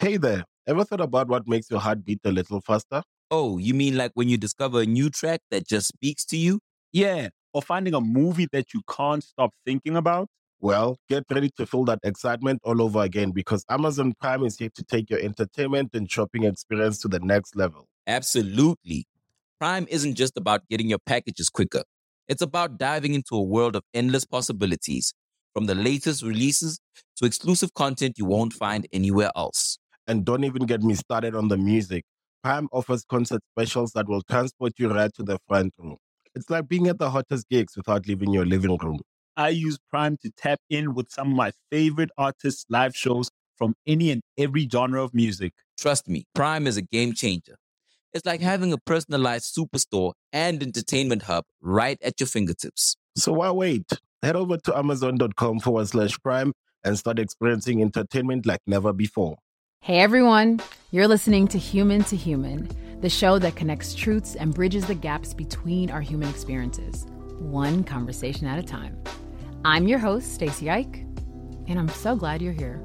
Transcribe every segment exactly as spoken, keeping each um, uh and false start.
Hey there, ever thought about what makes your heart beat a little faster? Oh, you mean like when you discover a new track that just speaks to you? Yeah, or finding a movie that you can't stop thinking about. Well, get ready to feel that excitement all over again because Amazon Prime is here to take your entertainment and shopping experience to the next level. Absolutely. Prime isn't just about getting your packages quicker. It's about diving into a world of endless possibilities, from the latest releases to exclusive content you won't find anywhere else. And don't even get me started on the music. Prime offers concert specials that will transport you right to the front row. It's like being at the hottest gigs without leaving your living room. I use Prime to tap in with some of my favorite artists' live shows from any and every genre of music. Trust me, Prime is a game changer. It's like having a personalized superstore and entertainment hub right at your fingertips. So why wait? Head over to amazon.com forward slash prime and start experiencing entertainment like never before. Hey everyone, you're listening to Human to Human, the show that connects truths and bridges the gaps between our human experiences, one conversation at a time. I'm your host, Stacey Ike, and I'm so glad you're here.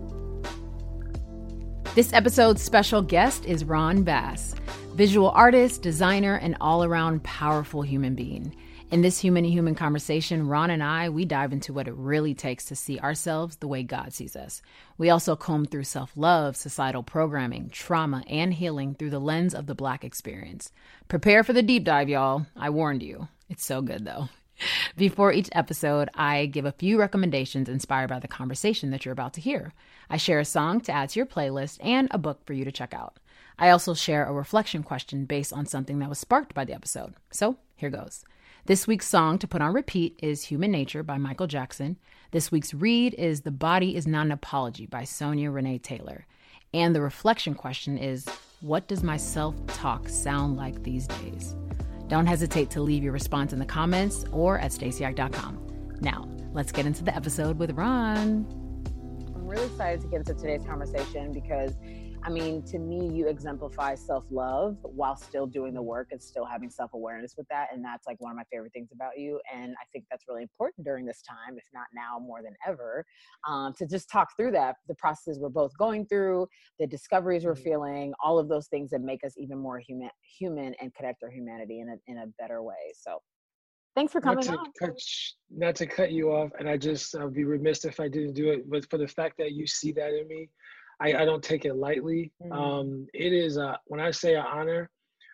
This episode's special guest is Ron Bass, visual artist, designer, and all-around powerful human being. In this human-to-human conversation, Ron and I, we dive into what it really takes to see ourselves the way God sees us. We also comb through self-love, societal programming, trauma, and healing through the lens of the Black experience. Prepare for the deep dive, y'all. I warned you. It's so good, though. Before each episode, I give a few recommendations inspired by the conversation that you're about to hear. I share a song to add to your playlist and a book for you to check out. I also share a reflection question based on something that was sparked by the episode. So here goes. This week's song to put on repeat is Human Nature by Michael Jackson. This week's read is The Body Is Not an Apology by Sonia Renee Taylor. And the reflection question is, what does my self-talk sound like these days? Don't hesitate to leave your response in the comments or at stacey ike dot com. Now, let's get into the episode with Ron. I'm really excited to get into today's conversation because I mean, to me, you exemplify self-love while still doing the work and still having self-awareness with that. And that's like one of my favorite things about you. And I think that's really important during this time, if not now more than ever, um, to just talk through that, the processes we're both going through, the discoveries we're feeling, all of those things that make us even more human, human and connect our humanity in a, in a better way. So thanks for coming not to on. Cut, not to cut you off, and I just I'd be remiss if I didn't do it, but for the fact that you see that in me, I, I don't take it lightly. Mm-hmm. Um, it is, a, when I say an honor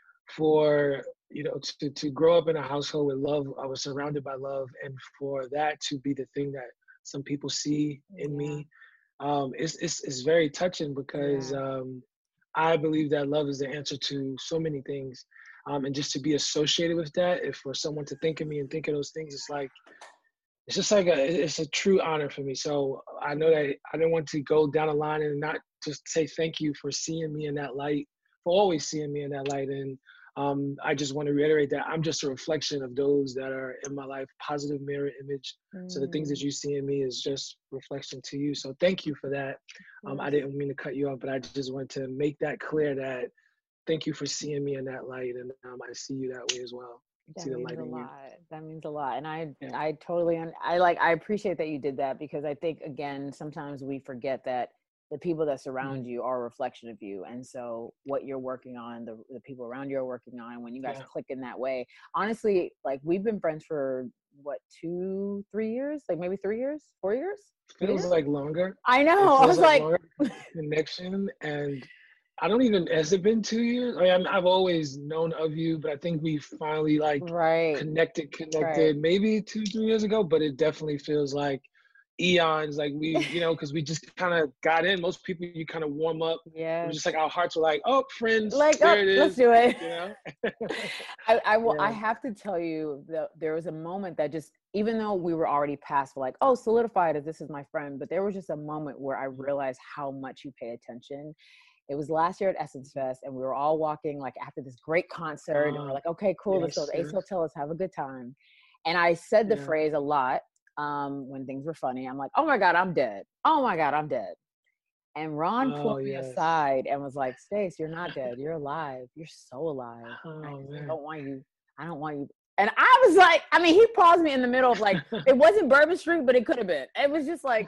for, you know, to, to grow up in a household with love, I was surrounded by love, and for that to be the thing that some people see in yeah. me, um, it's, it's, it's very touching because yeah. um, I believe that love is the answer to so many things. Um, and just to be associated with that, if for someone to think of me and think of those things, it's like, it's just like a, it's a true honor for me. So I know that I didn't want to go down the line and not just say thank you for seeing me in that light, for always seeing me in that light. And um, I just want to reiterate that I'm just a reflection of those that are in my life, positive mirror image. Mm. So the things that you see in me is just reflection to you. So thank you for that. Um, I didn't mean to cut you off, but I just want to make that clear that thank you for seeing me in that light. And um, I see you that way as well. That means a lot. That means a lot. And I, yeah. I totally, I like, I appreciate that you did that because I think, again, sometimes we forget that the people that surround mm-hmm. you are a reflection of you. And so what you're working on, the, the people around you are working on, when you guys yeah. click in that way, honestly, like we've been friends for what, two, three years, like maybe three years, four years? Feels years? Like longer. I know. I was like, like connection and I don't even, has it been two years? I mean, I've always known of you, but I think we finally like right. connected, connected right. maybe two, three years ago, but it definitely feels like eons, like we, you know, because we just kind of got in. Most people, you kind of warm up. Yeah. Just like our hearts were like, oh, friends, like, there oh, it is. Let's do it. You know? I, I will, yeah. I have to tell you that there was a moment that just, even though we were already past like, oh, solidified as this is my friend, but there was just a moment where I realized how much you pay attention. It was last year at Essence Fest, and we were all walking like after this great concert, uh, and we're like, okay, cool, yes, let's go to Ace Hotel, let's have a good time. And I said the yeah. phrase a lot um, when things were funny. I'm like, oh my God, I'm dead. Oh my God, I'm dead. And Ron oh, pulled yes. me aside and was like, Stace, you're not dead. You're alive. You're so alive. Oh, I, I don't want you. I don't want you And I was like, I mean, he paused me in the middle of like, it wasn't Bourbon Street, but it could have been. It was just like,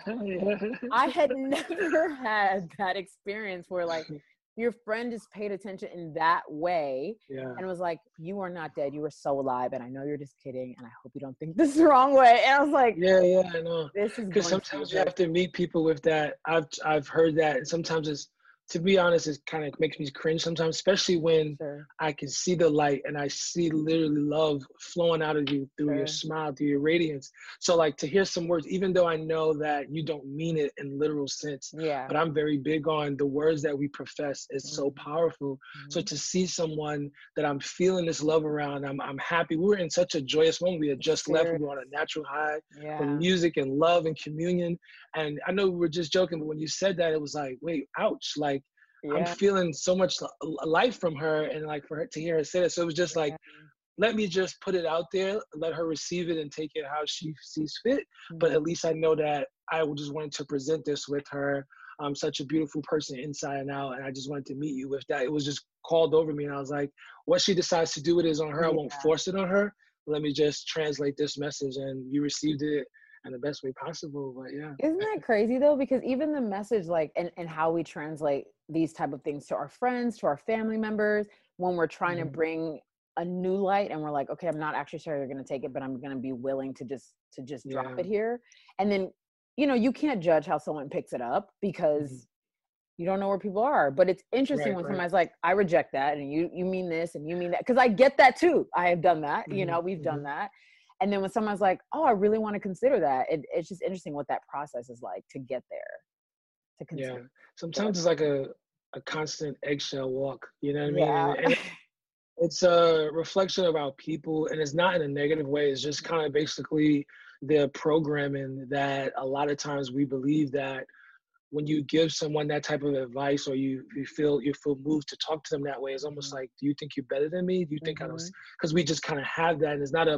I had never had that experience where like your friend just paid attention in that way Yeah. and was like, you are not dead. You are so alive. And I know you're just kidding. And I hope you don't think this is the wrong way. And I was like, Yeah, yeah, I know. this is Because going sometimes to you have to meet people with that. I've I've heard that, and sometimes it's, to be honest, it kind of makes me cringe sometimes, especially when Sure. I can see the light and I see literally love flowing out of you through Sure. your smile, through your radiance. So like to hear some words, even though I know that you don't mean it in literal sense, Yeah. but I'm very big on the words that we profess is so Mhm. powerful. So Mhm. to see someone that I'm feeling this love around, I'm I'm happy. We were in such a joyous moment. We had just left. We were on a natural high Yeah. from music and love and communion. And I know we were just joking, but when you said that, it was like, wait, ouch. Like I'm Yeah. feeling so much li- life from her, and like for her to hear her say that. So it was just like, Yeah. let me just put it out there, let her receive it and take it how she sees fit. But Mhm. at least I know that I just wanted to present this with her. I'm such a beautiful person inside and out, and I just wanted to meet you with that. It was just called over me, and I was like, what she decides to do with it is on her. I won't Yeah. force it on her. Let me just translate this message, and you received it in the best way possible. But yeah. Isn't that crazy though? Because even the message, like, and, and how we translate these type of things to our friends, to our family members, when we're trying to Mhm. bring a new light and we're like, okay, I'm not actually sure you're going to take it, but I'm going to be willing to just, to just drop Yeah. it here. And then, you know, you can't judge how someone picks it up because Mhm. you don't know where people are. But it's interesting Right, when right. somebody's like, I reject that. And you, you mean this and you mean that. Cause I get that too. I have done that, you Mhm. know, we've done Mhm. that. And then when someone's like, oh, I really want to consider that, it, it's just interesting what that process is like to get there, to Yeah. consider. Sometimes it's like a, a constant eggshell walk, you know what I mean? Yeah. And, and it's a reflection of our people, and it's not in a negative way. It's just kind of basically the programming that a lot of times we believe that when you give someone that type of advice, or you, you feel you feel moved to talk to them that way, it's almost Mhm. like, do you think you're better than me? Do you think I don't? Mhm. Because we just kind of have that, and it's not a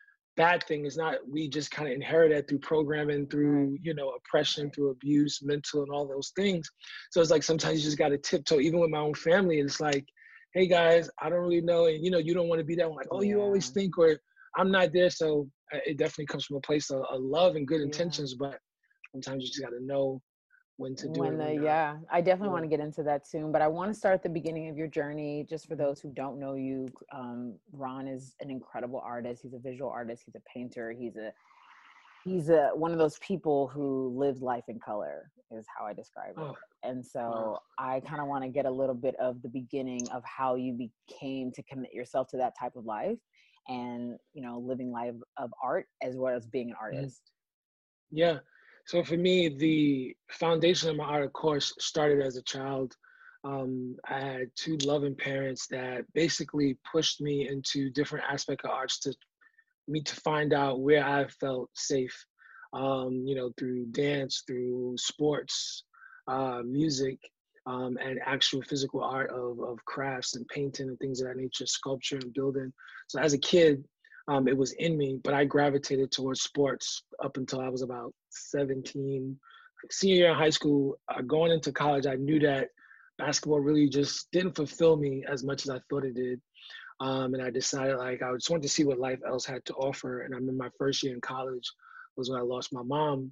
bad thing. It's not, we just kind of inherit that through programming, through, Right. you know, oppression, Right. through abuse, mental, and all those things. So it's like sometimes you just got to tiptoe, even with my own family. It's like, hey guys, I don't really know. And, you know, you don't want to be that one, like, oh, you always Yeah. think, or I'm not there. So uh, it definitely comes from a place of, of love and good Yeah. intentions. But sometimes you just got to know when to do it When and the, when not. yeah, I definitely Yeah. want to get into that soon, but I want to start at the beginning of your journey. Just for Mhm. those who don't know you, um, Ron is an incredible artist. He's a visual artist. He's a painter. He's a, he's a, one of those people who lives life in color is how I describe it. Oh, And so wow. I kind of want to get a little bit of the beginning of how you became to commit yourself to that type of life and, you know, living life of art as well as being an Mhm. artist. Yeah. So for me, the foundation of my art, of course, started as a child. Um, I had two loving parents that basically pushed me into different aspects of arts to me to find out where I felt safe. Um, you know, through dance, through sports, uh, music, um, and actual physical art of of crafts and painting and things of that nature, sculpture and building. So as a kid, um, it was in me, but I gravitated towards sports up until I was about seventeen. Senior year in high school, uh, going into college, I knew that basketball really just didn't fulfill me as much as I thought it did. Um, and I decided like I just wanted to see what life else had to offer. And I remember my first year in college was when I lost my mom,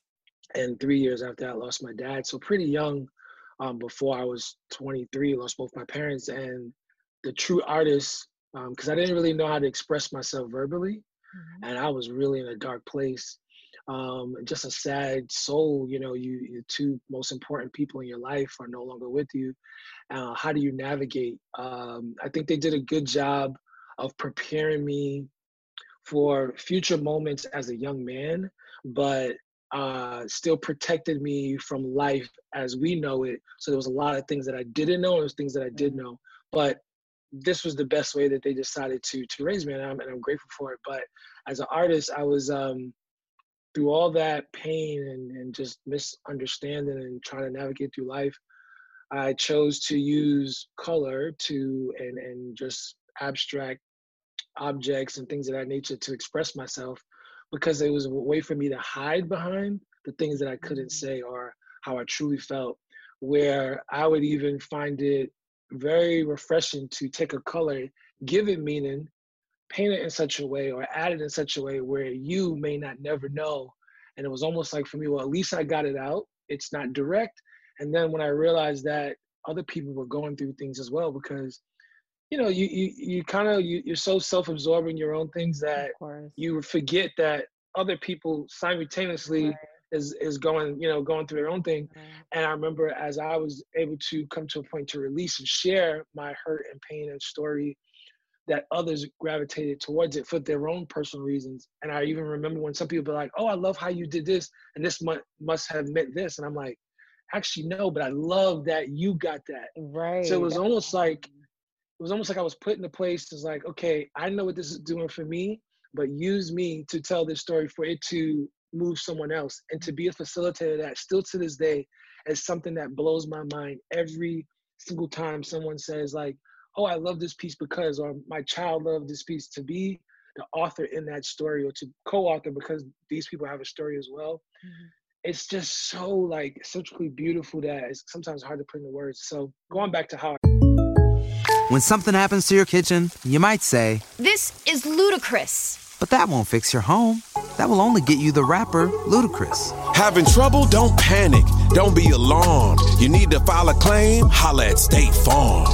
and three years after that, I lost my dad. So pretty young, um, before I was twenty-three, lost both my parents. And the true artist, because I didn't really know how to express myself verbally, Mhm. and I was really in a dark place. Um, just a sad soul. You know, you your two most important people in your life are no longer with you. Uh, how do you navigate? Um, I think they did a good job of preparing me for future moments as a young man, but uh, still protected me from life as we know it. So there was a lot of things that I didn't know, and there was things that I did Mhm. know. But this was the best way that they decided to to raise me, and I'm, and I'm grateful for it. But as an artist, I was um, through all that pain and, and just misunderstanding and trying to navigate through life. I chose to use color to and and just abstract objects and things of that nature to express myself, because it was a way for me to hide behind the things that I couldn't Mhm. say or how I truly felt. Where I would even find it very refreshing to take a color, give it meaning, painted in such a way or added in such a way where you may not never know. And it was almost like for me, well, at least I got it out. It's not direct. And then when I realized that other people were going through things as well, because, you know, you you, you kind of, you, you're so self-absorbed in your own things that you forget that other people simultaneously right. is is going, you know, going through their own thing. Right. And I remember as I was able to come to a point to release and share my hurt and pain and story, that others gravitated towards it for their own personal reasons. And I even remember when some people be like, oh, I love how you did this, and this must, must have meant this. And I'm like, actually, no, but I love that you got that. Right. So it was almost like, it was almost like I was put in a place that's like, okay, I know what this is doing for me, but use me to tell this story for it to move someone else. And to be a facilitator that still to this day is something that blows my mind every single time someone says like, oh, I love this piece because, or my child loved this piece. To be the author in that story or to co-author because these people have a story as well. Mm-hmm. It's just so like surgically beautiful that it's sometimes hard to put into words. So going back to how. When something happens to your kitchen, you might say, this is ludicrous. But that won't fix your home. That will only get you the rapper, Ludacris. Having trouble? Don't panic. Don't be alarmed. You need to file a claim? Holla at State Farm.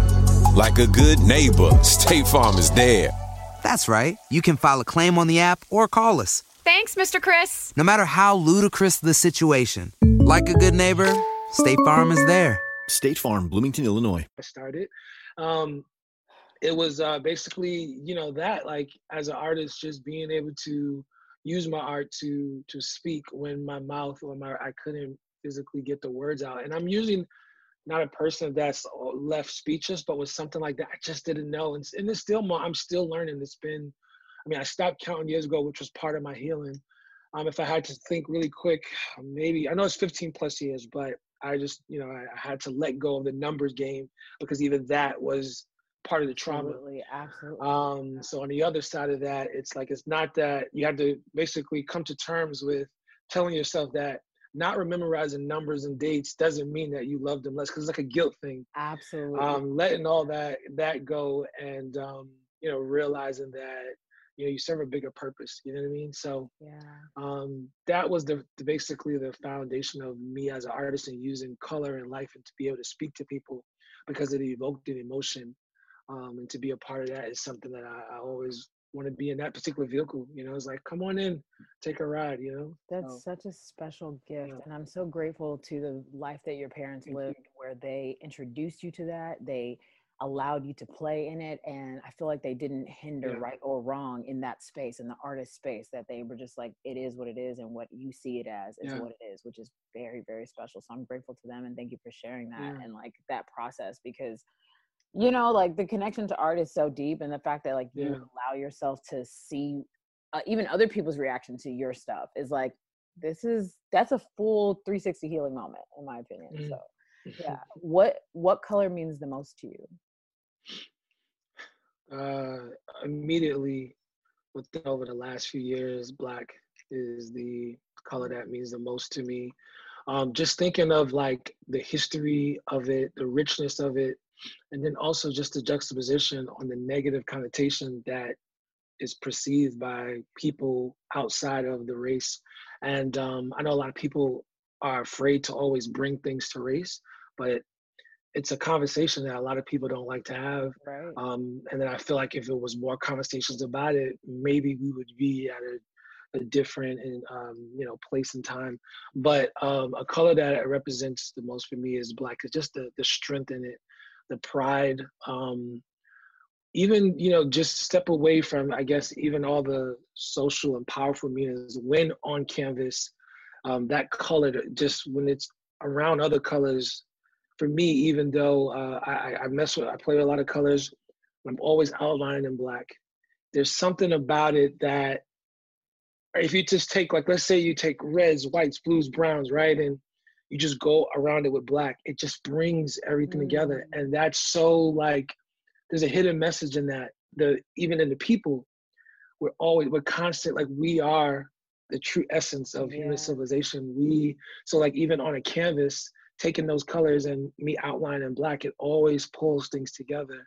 Like a good neighbor, State Farm is there. That's right. You can file a claim on the app or call us. Thanks, Mister Chris. No matter how ludicrous the situation, like a good neighbor, State Farm is there. State Farm, Bloomington, Illinois. I started. Um, it was uh, basically, you know, that like as an artist, just being able to use my art to to speak when my mouth or my I couldn't physically get the words out. And I'm using not a person that's left speechless, but with something like that, I just didn't know. And, and it's still more, I'm still learning. It's been, I mean, I stopped counting years ago, which was part of my healing. Um, if I had to think really quick, maybe, I know it's fifteen plus years, but I just, you know, I, I had to let go of the numbers game because even that was part of the trauma. Absolutely, absolutely. Um, so on the other side of that, it's like, it's not that you have to basically come to terms with telling yourself that not memorizing numbers and dates doesn't mean that you love them less, because it's like a guilt thing. Absolutely. Um, letting all that that go and um, you know, realizing that you know you serve a bigger purpose. You know what I mean? So yeah, um, that was the, the basically the foundation of me as an artist and using color and life and to be able to speak to people because it evoked an emotion. Um, and to be a part of that is something that I, I always want to be in that particular vehicle. You know, it's like, come on in, take a ride, you know? That's so, such a special gift. Yeah. And I'm so grateful to the life that your parents Thank lived you. where they introduced you to that. They allowed you to play in it. And I feel like they didn't hinder Yeah. right or wrong in that space, in the artist space, that they were just like, it is what it is. And what you see it as is Yeah. what it is, which is very, very special. So I'm grateful to them. And thank you for sharing that Yeah. and like that process, because you know, like the connection to art is so deep, and the fact that like you Yeah. allow yourself to see uh, even other people's reaction to your stuff is like, this is, that's a full three sixty healing moment in my opinion. Mm. So yeah. What, what color means the most to you? Uh, immediately within over the last few years, black is the color that means the most to me. Um, just thinking of like the history of it, the richness of it, and then also just the juxtaposition on the negative connotation that is perceived by people outside of the race. And um, I know a lot of people are afraid to always bring things to race, but it's a conversation that a lot of people don't like to have. Right. Um, and then I feel like if it was more conversations about it, maybe we would be at a, a different and um, you know, place and time. But um, a color that represents the most for me is black. It's just the the strength in it, the pride. Um, even, you know, just step away from, I guess, even all the social and powerful meanings when on canvas, um, that color, just when it's around other colors, for me, even though uh, I, I mess with, I play with a lot of colors, I'm always outlining in black. There's something about it that, if you just take, like, let's say you take reds, whites, blues, browns, right? And you just go around it with black, it just brings everything mm. together. And that's so like, there's a hidden message in that. The even in the people, we're always, we're constant, like we are the true essence of yeah. human civilization. We, so like even on a canvas, taking those colors and me outlining in black, it always pulls things together.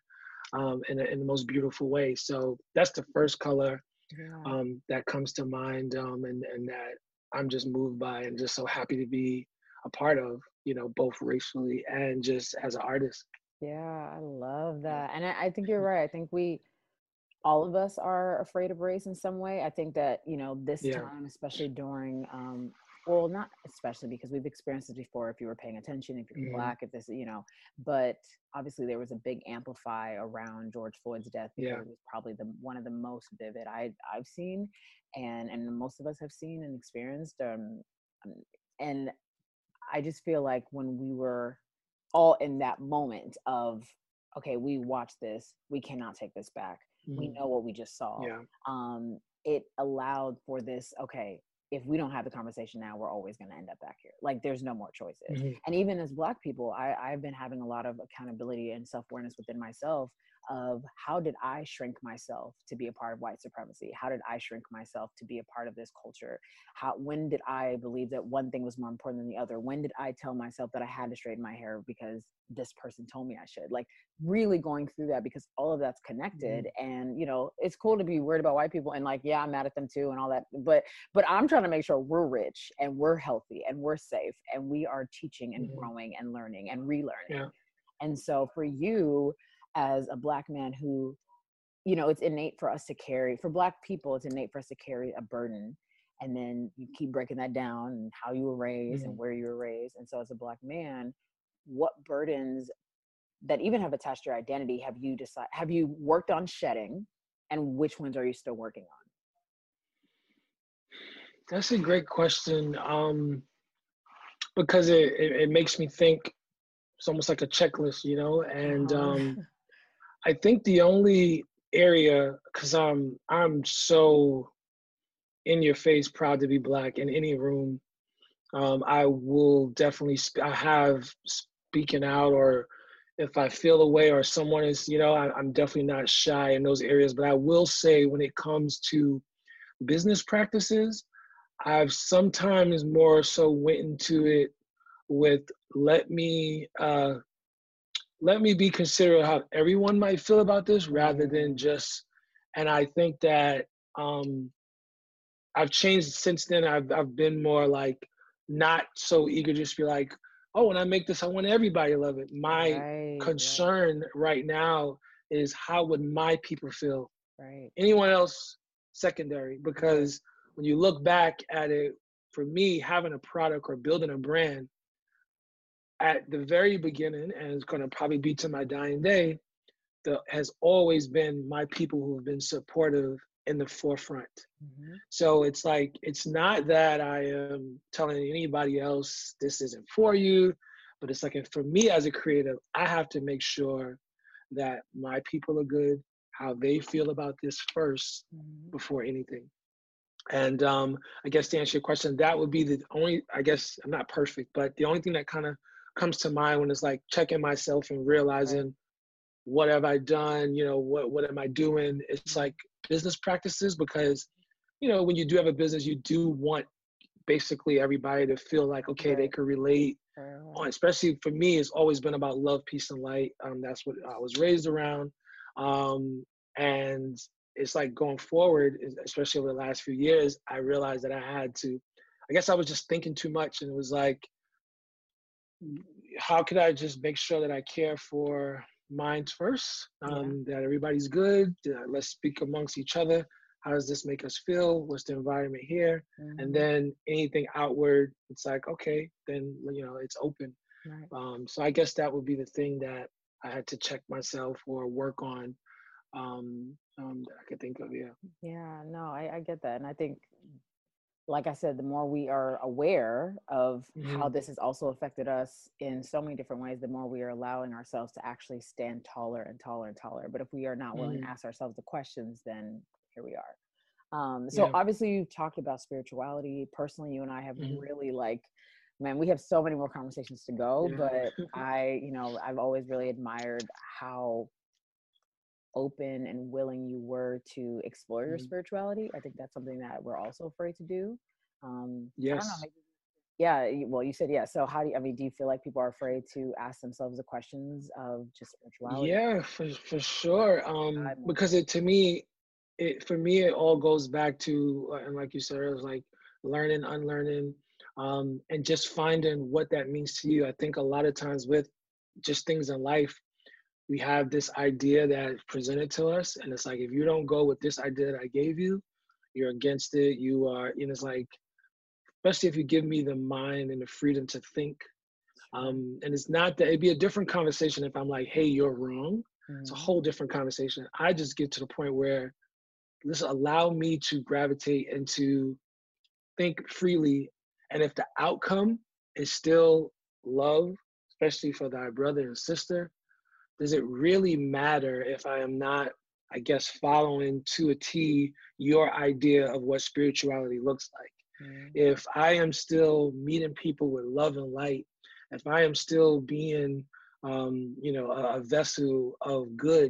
um, in, a, in the most beautiful way. So that's the first color Yeah. um, that comes to mind, um, and, and that I'm just moved by and just so happy to be a part of, you know, both racially and just as an artist. Yeah, I love that. And I, I think you're right. I think we, all of us are afraid of race in some way. I think that, you know, this Yeah. time, especially during, um, well, not especially because we've experienced this before, if you were paying attention, if you're Mhm. Black, if this, you know, but obviously there was a big amplify around George Floyd's death because Yeah. it was probably the one of the most vivid I, I've seen and, and most of us have seen and experienced. Um, um, and I just feel like when we were all in that moment of, okay, we watched this, we cannot take this back. We Mhm. know what we just saw. Yeah. Um, it allowed for this, okay, if we don't have the conversation now, we're always going to end up back here. Like there's no more choices. Mhm. And even as Black people, I, I've been having a lot of accountability and self-awareness within myself of how did I shrink myself to be a part of white supremacy? How did I shrink myself to be a part of this culture? How, when did I believe that one thing was more important than the other? When did I tell myself that I had to straighten my hair because this person told me I should? Like really going through that because all of that's connected. Mhm. And, you know, it's cool to be worried about white people and like, yeah, I'm mad at them too and all that. But, but I'm trying to make sure we're rich and we're healthy and we're safe and we are teaching and Mhm. growing and learning and relearning. Yeah. And so for you as a Black man who, you know, it's innate for us to carry, for Black people, it's innate for us to carry a burden. And then you keep breaking that down and how you were raised Mhm. and where you were raised. And so as a Black man, what burdens that even have attached to your identity have you decided, have you worked on shedding, and which ones are you still working on? That's a great question, um, because it, it, it makes me think. It's almost like a checklist, you know. And Uh-huh. um, I think the only area, because I'm I'm so in your face proud to be Black in any room, um, I will definitely sp- I have speaking out, or if I feel a way or someone is, you know, I, I'm definitely not shy in those areas. But I will say when it comes to business practices, I've sometimes more so went into it with let me uh, let me be considerate how everyone might feel about this rather than just. And I think that um, I've changed since then. I've I've been more like not so eager to just be like, oh, when I make this, I want everybody to love it. My Right, concern right now is how would my people feel? right. Anyone else secondary, because when you look back at it, for me, having a product or building a brand at the very beginning, and it's going to probably be to my dying day, the, has always been my people who've been supportive in the forefront. Mm-hmm. So it's like, it's not that I am telling anybody else this isn't for you, but it's like, if for me as a creative, I have to make sure that my people are good, how they feel about this first Mm-hmm. before anything. And um, I guess to answer your question, that would be the only, I guess I'm not perfect, but the only thing that kind of comes to mind when it's like checking myself and realizing Right. what have I done, you know, what, what am I doing? It's like business practices, because, you know, when you do have a business, you do want basically everybody to feel like, okay, they Right. could relate Right. on, especially for me, it's always been about love, peace, and light. Um, that's what I was raised around. Um, and it's like going forward, especially over the last few years, I realized that I had to, I guess I was just thinking too much, and it was like, how could I just make sure that I care for minds first, um, that everybody's good, uh, let's speak amongst each other. How does this make us feel? What's the environment here? Mm-hmm. And then anything outward, it's like, okay, then, you know, it's open. Right. Um, so I guess that would be the thing that I had to check myself or work on, um, um, that I could think of, yeah. Yeah, no, I, I get that. And I think, like I said, the more we are aware of how Mhm. this has also affected us in so many different ways, the more we are allowing ourselves to actually stand taller and taller and taller. But if we are not willing Mhm. to ask ourselves the questions, then here we are. Um, so Yeah. obviously you've talked about spirituality. Personally, you and I have Mhm. really like, man, we have so many more conversations to go, Yeah. but I, you know, I've always really admired how open and willing you were to explore your Mhm. spirituality. I think that's something that we're also afraid to do. Um, I don't know, Yes. maybe Yeah, y- well, you said yeah. So how do you, I mean, do you feel like people are afraid to ask themselves the questions of just spirituality? Yeah, for for sure. Um, God, more. because it to me, it for me it all goes back to uh, and like you said, it was like learning, unlearning, um, and just finding what that means to you. I think a lot of times with just things in life, we have this idea that is presented to us, and it's like if you don't go with this idea that I gave you, you're against it. You are, and it's like, especially if you give me the mind and the freedom to think. Um, and it's not that it'd be a different conversation if I'm like, hey, you're wrong. It's a Mhm. whole different conversation. I just get to the point where this allow me to gravitate and to think freely. And if the outcome is still love, especially for thy brother and sister, does it really matter if I am not, I guess, following to a T your idea of what spirituality looks like? Mhm. If I am still meeting people with love and light, if I am still being, um, you know, a, a vessel of good,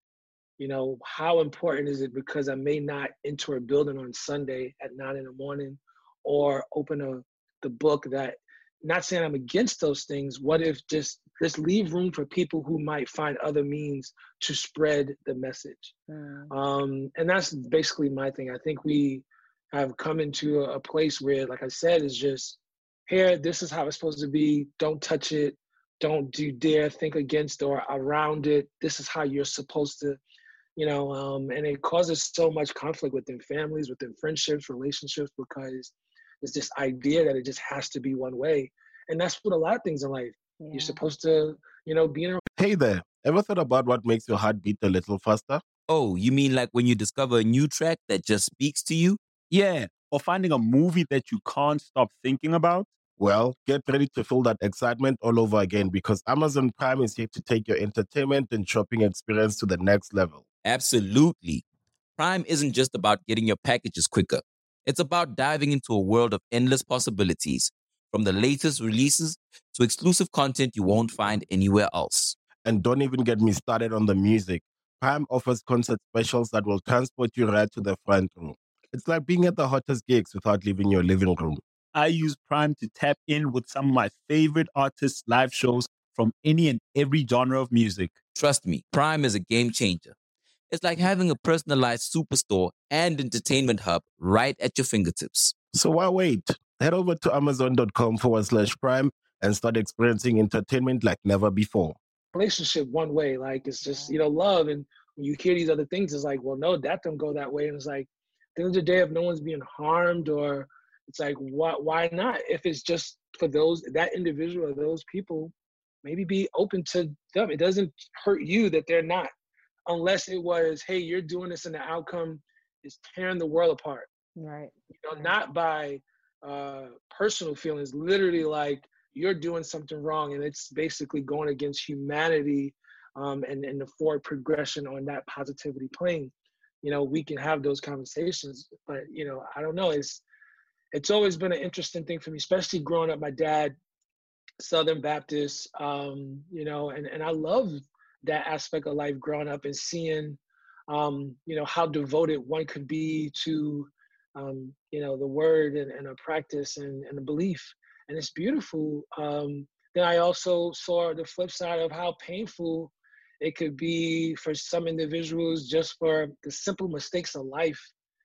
you know, how important is it because I may not enter a building on Sunday at nine in the morning or open a the book that, not saying I'm against those things. What if just just leave room for people who might find other means to spread the message? Mhm. Um, and that's basically my thing. I think we have come into a, a place where, like I said, is just here, this is how it's supposed to be. Don't touch it. Don't do dare think against or around it. This is how you're supposed to, you know, um, and it causes so much conflict within families, within friendships, relationships, because it's this idea that it just has to be one way. And that's what a lot of things in life. You're Yeah. supposed to, you know, be in a Hey there, ever thought about what makes your heart beat a little faster? Oh, you mean like when you discover a new track that just speaks to you? Yeah. Or finding a movie that you can't stop thinking about. Well, get ready to feel that excitement all over again because Amazon Prime is here to take your entertainment and shopping experience to the next level. Absolutely. Prime isn't just about getting your packages quicker. It's about diving into a world of endless possibilities, from the latest releases to exclusive content you won't find anywhere else. And don't even get me started on the music. Prime offers concert specials that will transport you right to the front row. It's like being at the hottest gigs without leaving your living room. I use Prime to tap in with some of my favorite artists' live shows from any and every genre of music. Trust me, Prime is a game changer. It's like having a personalized superstore and entertainment hub right at your fingertips. So why wait? Head over to amazon.com forward slash prime and start experiencing entertainment like never before. relationship one way. Like it's just, you know, love. And when you hear these other things, it's like, well, no, that don't go that way. And it's like, at the end of the day, if no one's being harmed, or it's like, why, why not? If it's just for those, that individual or those people, maybe be open to them. It doesn't hurt you that they're not, unless it was, hey, you're doing this and the outcome is tearing the world apart. Right. You know, not by uh, personal feelings, literally like you're doing something wrong and it's basically going against humanity, um, and, and the forward progression on that positivity plane. You know, we can have those conversations, but, you know, I don't know. It's, it's always been an interesting thing for me, especially growing up. My dad, Southern Baptist, um, you know, and, and I love that aspect of life growing up and seeing, um, you know, how devoted one could be to, um, you know, the word and, and a practice and, and a belief. And it's beautiful. Um, then I also saw the flip side of how painful it could be for some individuals just for the simple mistakes of life,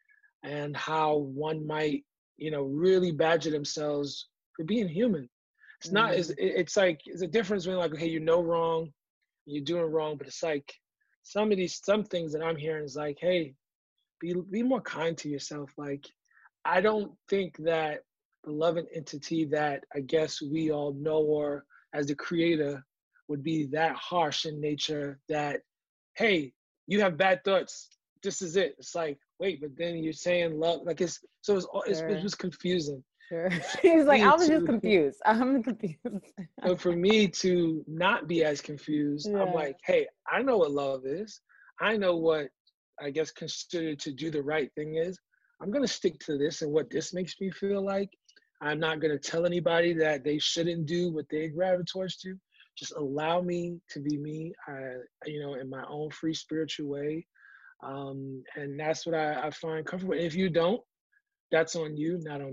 and how one might, you know, really badger themselves for being human. It's not, it's, Mhm. it's like, it's a difference between like, okay, you know wrong, you're doing wrong, but it's like some of these, some things that I'm hearing is like, hey, be, be more kind to yourself. Like, I don't think that the loving entity that I guess we all know, or as the creator, would be that harsh in nature that, hey, you have bad thoughts. This is it. It's like, wait, but then you're saying love. Like it's, so it's, it's it Sure. was confusing. Sure. For He's like, me I was just to- confused. I'm confused. So for me to not be as confused, I'm Yeah. like, hey, I know what love is. I know what I guess considered to do the right thing is. I'm gonna stick to this and what this makes me feel like. I'm not gonna tell anybody that they shouldn't do what they gravitate towards to. Just allow me to be me, I, you know, in my own free spiritual way. Um, and that's what I, I find comfortable. If you don't, that's on you, not on me.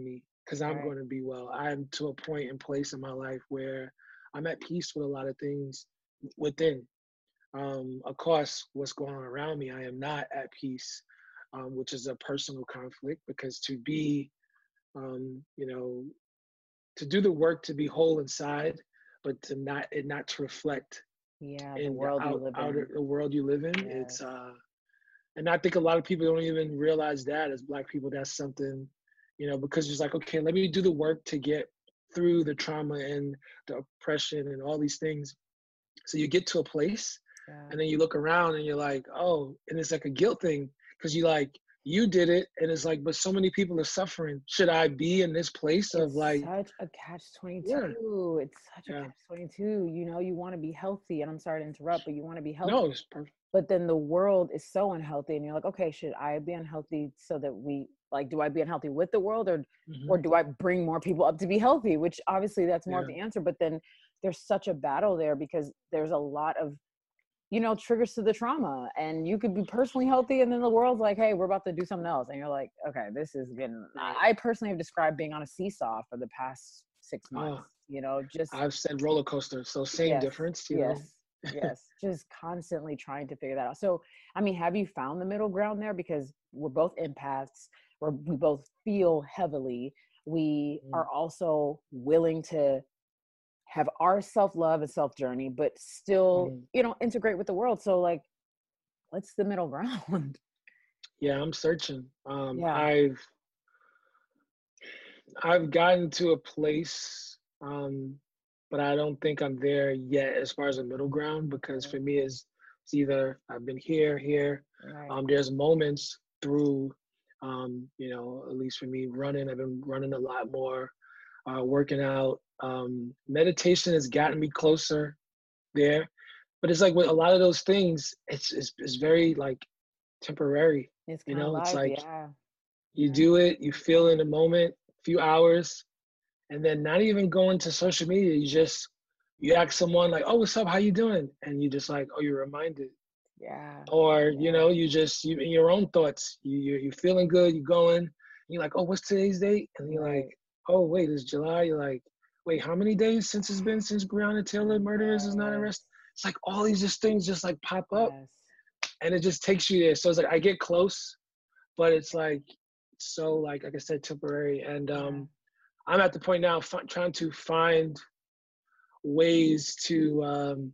because I'm Right. going to be well. I'm to a point and place in my life where I'm at peace with a lot of things within. Um, of course, what's going on around me, I am not at peace, um, which is a personal conflict because to be, um, you know, to do the work to be whole inside, but to not it not to reflect Yeah, the in the world you out live outer in. the world you live in. Yes. It's uh, and I think a lot of people don't even realize that as Black people, that's something, you know, because it's like, okay, let me do the work to get through the trauma and the oppression and all these things. So you get to a place Yeah. and then you look around and you're like, oh, and it's like a guilt thing because you like, you did it. And it's like, but so many people are suffering. Should I be in this place of It's like, such a catch yeah, twenty-two. It's such a yeah, catch twenty-two. You know, you want to be healthy, and I'm sorry to interrupt, but you want to be healthy. no, it's perfect. But then the world is so unhealthy, and you're like, okay, should I be unhealthy so that we like? Do I be unhealthy with the world, or hmm or do I bring more people up to be healthy? Which obviously that's more of Yeah, the answer. But then there's such a battle there because there's a lot of you know triggers to the trauma, and you could be personally healthy, and then the world's like, hey, we're about to do something else, and you're like, okay, this is getting. right. I I personally have described being on a seesaw for the past six Oh, months. You know, just I've said roller coaster. So same yes, difference, you know. yes, yes. Just constantly trying to figure that out. So, I mean, have you found the middle ground there? Because we're both empaths, we're, we both feel heavily. We Mm, are also willing to have our self-love and self-journey, but still, mhm. you know, integrate with the world. So, like, what's the middle ground? Yeah, I'm searching. Um, Yeah. I've I've gotten to a place, um, but I don't think I'm there yet as far as a middle ground because Right. for me it's, it's either I've been here, here. Right. Um, there's moments through, um, you know, at least for me running, I've been running a lot more, uh, working out. Um, meditation has gotten me closer there, but it's like with a lot of those things, it's it's, it's very like temporary. It's You kind of know, it's like, like yeah. you Yeah. do it, you feel in the moment, few hours, and then not even going to social media. You just you ask someone like, "Oh, what's up? How you doing?" And you just like, "Oh, you're reminded." Yeah. Or you Yeah. know, you just you in your own thoughts. You you you're feeling good. You're going. You're like, "Oh, what's today's date?" And you're like, Right. "Oh, wait, it's July." You're like, "Wait, how many days since it's been since Breonna Taylor murderers is not Yes. arrested?" It's like all these just things just like pop up, Yes. and it just takes you there. So it's like I get close, but it's like so like like I said, temporary. And Yeah. um, I'm at the point now f- trying to find ways to um,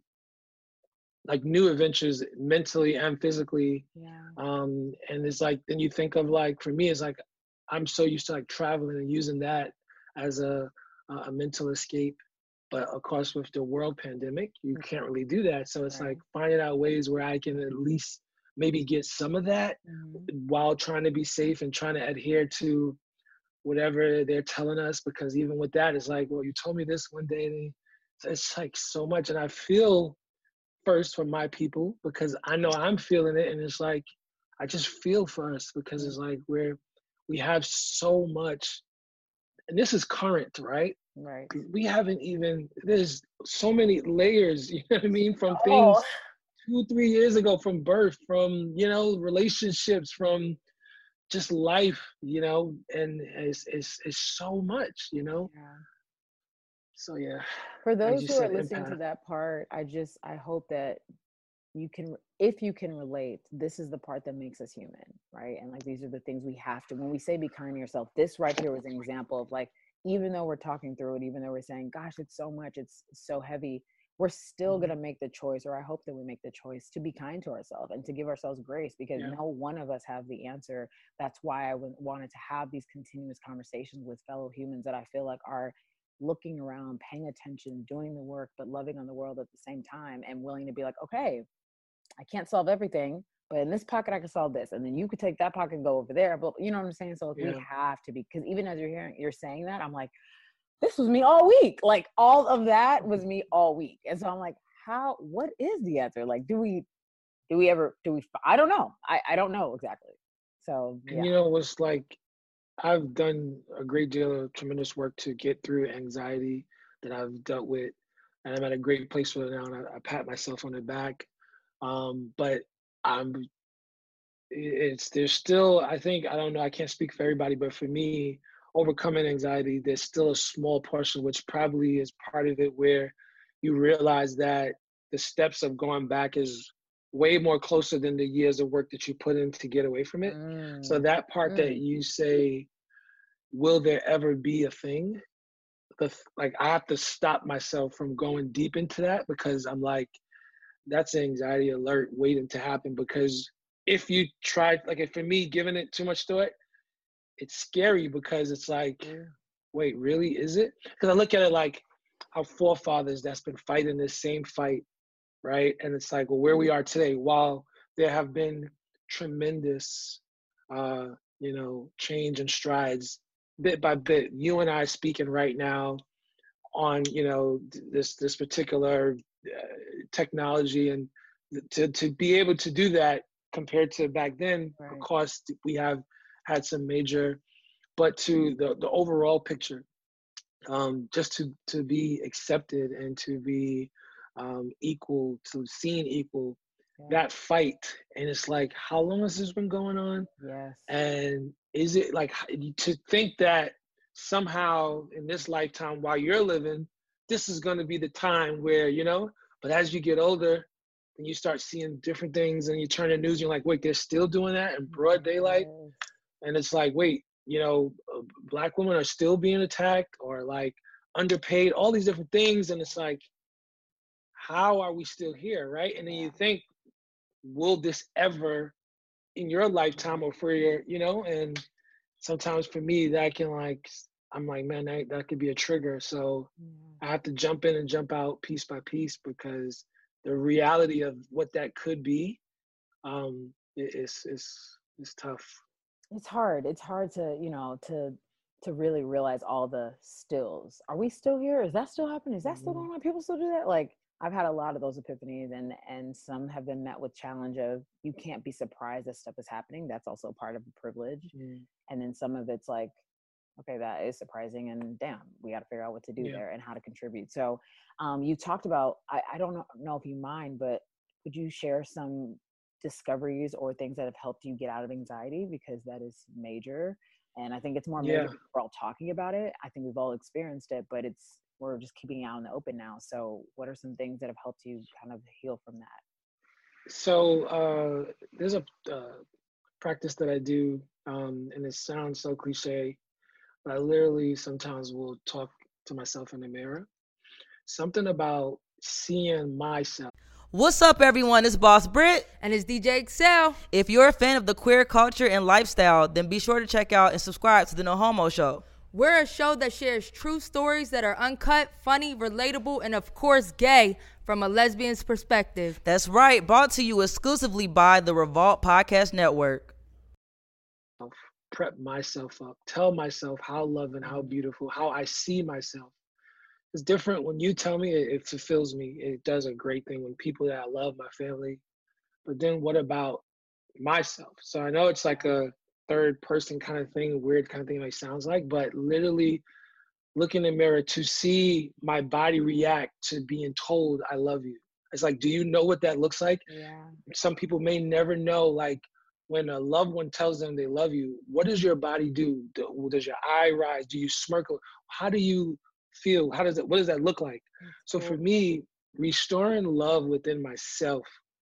like new adventures mentally and physically. Yeah. Um, and it's like then you think of like for me, it's like I'm so used to like traveling and using that as a a mental escape. But of course, with the world pandemic, you can't really do that. So it's Right. like finding out ways where I can at least maybe get some of that Mhm. while trying to be safe and trying to adhere to whatever they're telling us. Because even with that, it's like, well, you told me this one day. And it's like so much, and I feel first for my people because I know I'm feeling it, and it's like I just feel for us because it's like we're we have so much, and this is current, right? Right. We haven't even there's so many layers, you know what I mean, from Oh. things two, three years ago, from birth, from you know, relationships, from just life, you know, and it's it's it's so much, you know. Yeah. So yeah, For like those you who are said, listening to empath. that part, I just I hope that you can, if you can relate, this is the part that makes us human, right? And like these are the things we have to, when we say be kind to yourself, this right here was an example of like, even though we're talking through it, even though we're saying, gosh, it's so much, it's so heavy, we're still Mhm. going to make the choice, or I hope that we make the choice to be kind to ourselves and to give ourselves grace, because Yeah. no one of us have the answer. That's why I w- wanted to have these continuous conversations with fellow humans that I feel like are looking around, paying attention, doing the work, but loving on the world at the same time, and willing to be like, okay, I can't solve everything, but in this pocket I can solve this, and then you could take that pocket and go over there. But you know what I'm saying? So we Yeah. have to be, because even as you're hearing, you're saying that, I'm like, this was me all week. Like all of that was me all week, and so I'm like, how? What is the answer? Like, do we, do we ever, do we? I don't know. I I don't know exactly. So And yeah. you know what's like I've done a great deal of tremendous work to get through anxiety that I've dealt with, and I'm at a great place with it now. And I, I pat myself on the back. Um, but I'm it's there's still I think I don't know I can't speak for everybody, but for me, overcoming anxiety, there's still a small portion, which probably is part of it, where you realize that the steps of going back is way more closer than the years of work that you put in to get away from it. Mm. So that part mm. that you say, will there ever be a thing? The, like, I have to stop myself from going deep into that, because I'm like, that's an anxiety alert waiting to happen. Because if you try, like, if for me, giving it too much thought, it's scary, because it's like, yeah. wait, really, is it? Because I look at it like our forefathers that's been fighting this same fight, right? And it's like, well, where we are today, while there have been tremendous, uh, you know, change and strides, bit by bit, you and I speaking right now on, you know, this this particular uh, technology, and to to be able to do that compared to back then, right. Of course, we have had some major, but to the the overall picture, um, just to to be accepted and to be um, equal, to seen equal, yeah. That fight, and it's like, how long has this been going on? Yes. And is it like, to think that somehow in this lifetime while you're living, this is going to be the time where, you know, but as you get older and you start seeing different things and you turn the news, and you're like, wait, they're still doing that in broad daylight. Yes. And it's like, wait, you know, Black women are still being attacked, or like underpaid, all these different things. And it's like, how are we still here, right? And then you think, will this ever in your lifetime or for your, you know, and sometimes for me that can, like, I'm like, man, that, that could be a trigger. So I have to jump in and jump out piece by piece, because the reality of what that could be um, is, is, is tough. It's hard. It's hard to, you know, to, to really realize all the stills. Are we still here? Is that still happening? Is that still going on? People still do that? Like, I've had a lot of those epiphanies, and and some have been met with challenge of, you can't be surprised that stuff is happening. That's also part of the privilege. Mm. And then some of it's like, okay, that is surprising, and damn, we got to figure out what to do yeah. there and how to contribute. So um, you talked about, I, I don't know, know if you mind, but could you share some discoveries or things that have helped you get out of anxiety? Because that is major. And I think it's more major yeah. because we're all talking about it. I think we've all experienced it, but it's, we're just keeping it out in the open now. So what are some things that have helped you kind of heal from that? So uh, there's a uh, practice that I do, um, and it sounds so cliche, but I literally sometimes will talk to myself in the mirror. Something about seeing myself. What's up, everyone? It's Boss Brit. And it's D J Excel. If you're a fan of the queer culture and lifestyle, then be sure to check out and subscribe to the No Homo Show. We're a show that shares true stories that are uncut, funny, relatable, and of course gay from a lesbian's perspective. That's right. Brought to you exclusively by the Revolt Podcast Network. Prep myself up. Tell myself how loving, how beautiful, how I see myself. It's different when you tell me, it, it fulfills me. It does a great thing when people that I love, my family. But then what about myself? So I know it's like a third person kind of thing, weird kind of thing, like sounds like, but literally look in the mirror to see my body react to being told I love you. It's like, do you know what that looks like? Yeah. Some people may never know, like when a loved one tells them they love you, what does your body do? Does your eye rise? Do you smirk? How do you feel? How does it, what does that look like? So for me, restoring love within myself,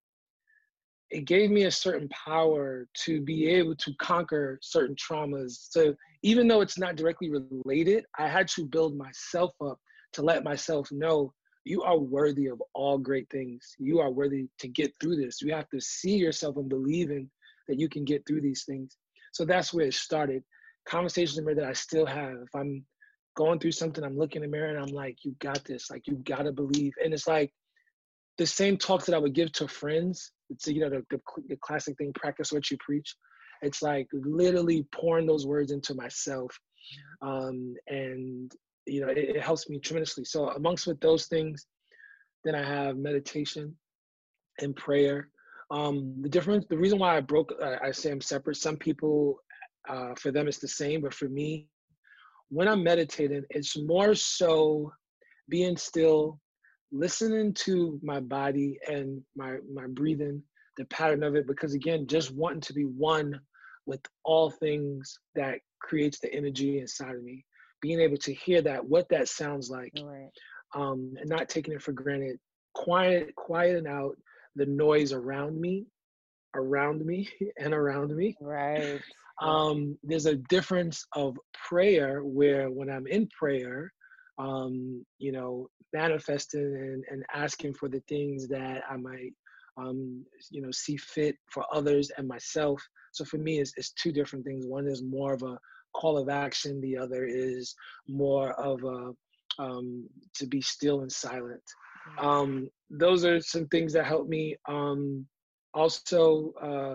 it gave me a certain power to be able to conquer certain traumas. So even though it's not directly related, I had to build myself up to let myself know you are worthy of all great things. You are worthy to get through this. You have to see yourself and believe in that you can get through these things. So that's where it started. Conversations in the mirror that I still have. If I'm going through something, I'm looking in the mirror and I'm like, you got this. Like, you gotta believe. And it's like the same talks that I would give to friends. It's, you know, the, the, the classic thing, practice what you preach. It's like literally pouring those words into myself. Um, and, you know, it, it helps me tremendously. So amongst with those things, then I have meditation and prayer. Um, the difference, the reason why I broke, uh, I say I'm separate. Some people, uh, for them, it's the same. But for me, when I'm meditating, it's more so being still, listening to my body and my my breathing, the pattern of it, because again, just wanting to be one with all things that creates the energy inside of me. Being able to hear that, what that sounds like, Right. um, and not taking it for granted. Quiet, quieting out the noise around me, around me, and around me. Right. Um, there's a difference of prayer where when I'm in prayer, um, you know, manifesting and, and asking for the things that I might, um, you know, see fit for others and myself. So for me, it's, it's two different things. One is more of a call of action. The other is more of a, um, to be still and silent. Um, those are some things that help me. Um, also,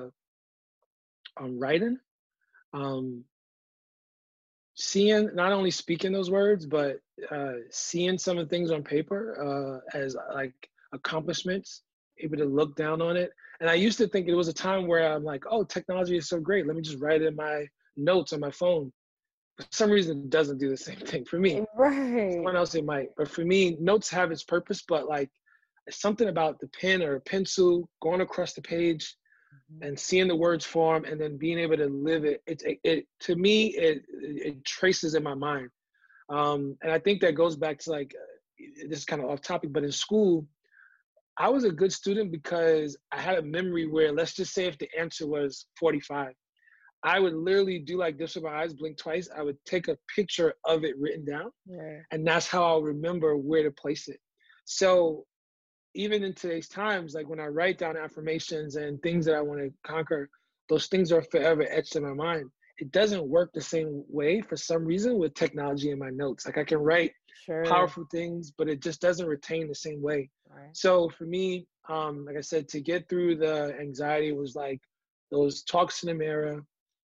uh, um, writing. Um, seeing, not only speaking those words, but uh, seeing some of the things on paper uh, as like accomplishments, able to look down on it. And I used to think it was a time where I'm like, oh, technology is so great. Let me just write it in my notes on my phone. For some reason, it doesn't do the same thing for me. Right. Someone else it might. But for me, notes have its purpose, but like something about the pen or a pencil going across the page and seeing the words form and then being able to live it, it, it, it to me, it, it traces in my mind. Um, and I think that goes back to like, uh, this is kind of off topic, but in school, I was a good student because I had a memory where, let's just say if the answer was forty-five, I would literally do like this with my eyes, blink twice. I would take a picture of it written down. Yeah. And that's how I'll remember where to place it. So even in today's times, like when I write down affirmations and things that I want to conquer, those things are forever etched in my mind. It doesn't work the same way for some reason with technology in my notes. Like I can write Sure. powerful things, but it just doesn't retain the same way. Right. So for me, um, like I said, to get through the anxiety was like those talks in the mirror,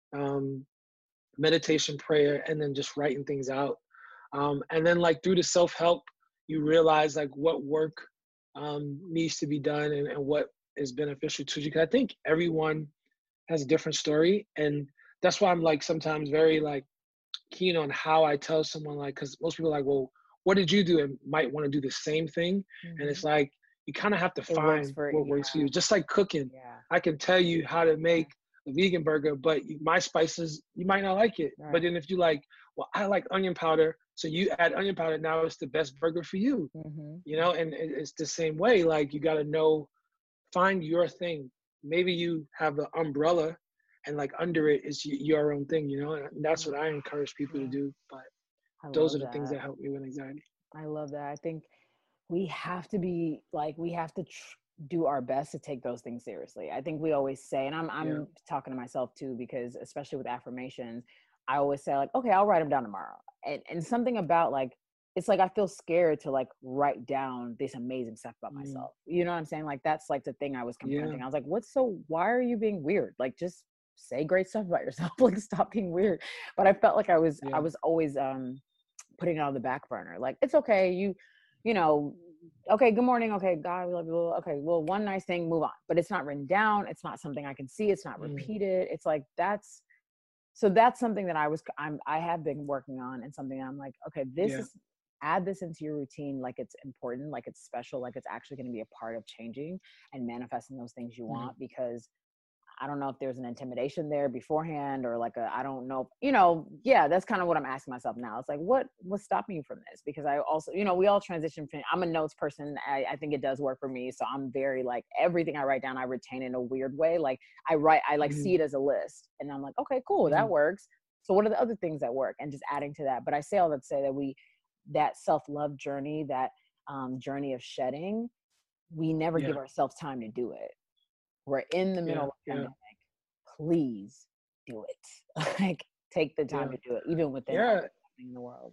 um, meditation, prayer, and then just writing things out. Um, and then like through the self-help, you realize like what work um, needs to be done and, and what is beneficial to you. Cause I think everyone has a different story. And that's why I'm like sometimes very like keen on how I tell someone, like, cause most people are like, well, what did you do? And might want to do the same thing. Mm-hmm. And it's like, you kind of have to it find for, what yeah. works for you. Just like cooking. Yeah. I can tell you how to make a vegan burger, but my spices, you might not like it. Right. But then if you like, well, I like onion powder, so you add onion powder, now it's the best burger for you. Mm-hmm. You know, and it's the same way. Like you got to know, find your thing. Maybe you have the umbrella and like under it is your own thing, you know? And that's what I encourage people yeah. to do. But I those are the that. things that help me with anxiety. I love that. I think we have to be like, we have to tr- do our best to take those things seriously. I think we always say, and I'm I'm yeah. talking to myself too, because especially with affirmations, I always say like, okay, I'll write them down tomorrow. And and something about like, it's like I feel scared to like write down this amazing stuff about mm. myself. You know what I'm saying? Like that's like the thing I was confronting. Yeah. I was like, what's so, why are you being weird? Like just say great stuff about yourself. Like stop being weird. But I felt like I was yeah. I was always um putting it on the back burner. Like it's okay, you you know, okay, good morning, okay, God, we love you. Okay, well, one nice thing, move on. But it's not written down. It's not something I can see. It's not repeated. Mm. It's like that's so that's something that I was I'm I have been working on, and something I'm like, okay, this yeah. is add this into your routine like it's important, like it's special, like it's actually going to be a part of changing and manifesting those things you mm. want, because I don't know if there's an intimidation there beforehand or like a, I don't know, you know, yeah, that's kind of what I'm asking myself now. It's like, what, what's stopping you from this? Because I also, you know, we all transition from, I'm a notes person. I, I think it does work for me. So I'm very like, everything I write down, I retain in a weird way. Like I write, I like mm-hmm. see it as a list and I'm like, okay, cool. Mm-hmm. That works. So what are the other things that work? And just adding to that. But I say all that to say that we, that self-love journey, that um, journey of shedding, we never yeah. give ourselves time to do it. We're in the middle yeah, of the pandemic. Yeah. Please do it. Like, take the time yeah. to do it, even within yeah. in the world.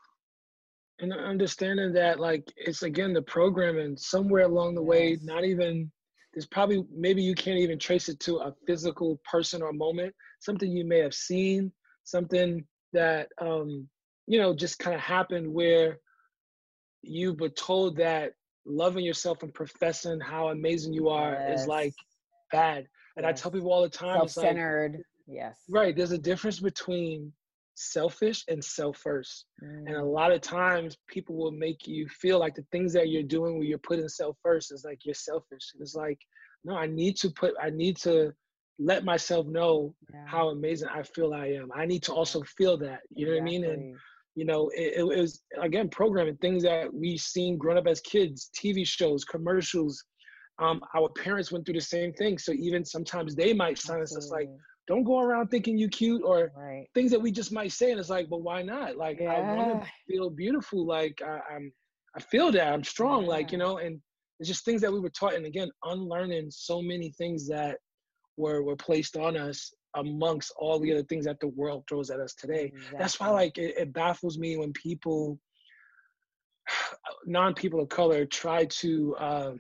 And understanding that, like, it's again the programming somewhere along the yes. way. Not even there's probably maybe you can't even trace it to a physical person or moment. Something you may have seen, something that um, you know just kind of happened where you were told that loving yourself and professing how amazing you are yes. is like bad. And yes. I tell people all the time, self-centered. Like, yes. Right. There's a difference between selfish and self-first. Mm. And a lot of times people will make you feel like the things that you're doing where you're putting self first is like you're selfish. And it's like, no, I need to put, I need to let myself know Yeah. how amazing I feel I am. I need to also feel that, you know what I mean? And, Exactly. you know, it, it was, again, programming, things that we seen growing up as kids, T V shows, commercials. Um, our parents went through the same thing. So even sometimes they might silence us like, Absolutely. don't go around thinking you cute, or Right. things that we just might say. And it's like, but why not? Like, I want Yeah. to feel beautiful. Like I, I'm, I feel that I'm strong, like, you Yeah. know, and it's just things that we were taught. And again, unlearning so many things that were, were placed on us amongst all the other things that the world throws at us today. That's why, Exactly. like, it, it baffles me when people, non-people of color, try to uh,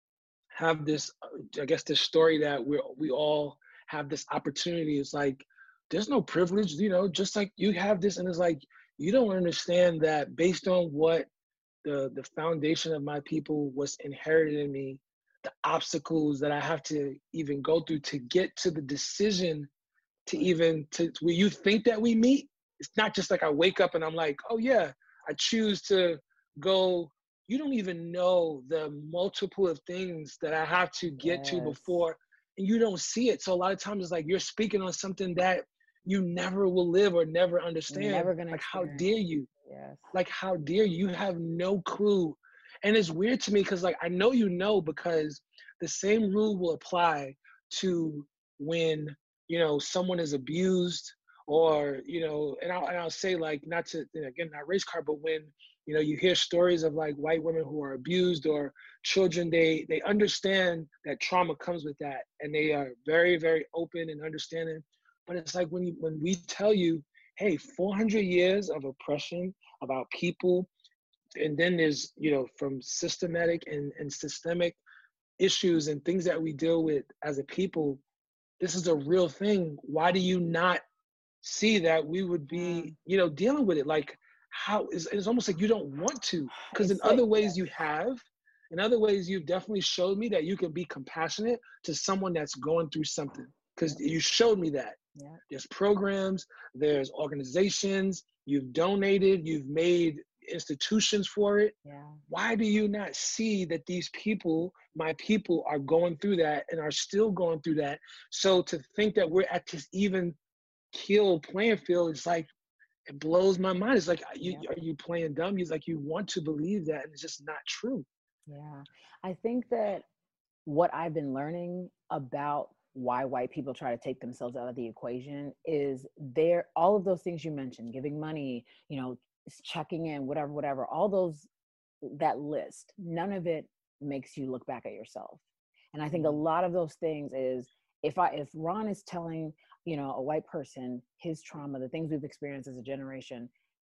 have this, uh, I guess, this story that we we all have this opportunity. It's like, there's no privilege, you know, just like you have this. And it's like, you don't understand that based on what the, the foundation of my people was inherited in me, the obstacles that I have to even go through to get to the decision to even to where you think that we meet. It's not just like I wake up and I'm like, oh yeah, I choose to go. You don't even know the multiple of things that I have to get to Yes. before, and you don't see it. So a lot of times it's like you're speaking on something that you never will live or never understand. Never gonna Like, how experience. dare you? Yes. Like, how dare you? You have no clue. And it's weird to me because, like, I know you know, because the same rule will apply to when, you know, someone is abused, or, you know, and I'll, and I'll say, like, not to, again, not race card, but when, you know, you hear stories of like white women who are abused, or children, they, they understand that trauma comes with that. And they are very, very open and understanding. But it's like when you, when we tell you, hey, four hundred years of oppression about people, and then there's, you know, from systematic and, and systemic issues and things that we deal with as a people, this is a real thing. Why do you not see that we would be, you know, dealing with it? Like, how is, it's almost like you don't want to, because in It's like- other ways you have, in other ways you've definitely showed me that you can be compassionate to someone that's going through something, because you showed me that. Yeah. There's programs, there's organizations, you've donated, you've made institutions for it. Yeah. Why do you not see that these people, my people, are going through that and are still going through that? So to think that we're at this even keel playing field, it's like, it blows my mind. It's like, you, Yeah. are you playing dumb? It's like, you want to believe that, and it's just not true. Yeah. I think that what I've been learning about why white people try to take themselves out of the equation is there, all of those things you mentioned, giving money, you know, checking in, whatever, whatever, all those, that list, none of it makes you look back at yourself. And I think a lot of those things is, if I, if Ron is telling, you know, a white person his trauma, the things we've experienced as a generation,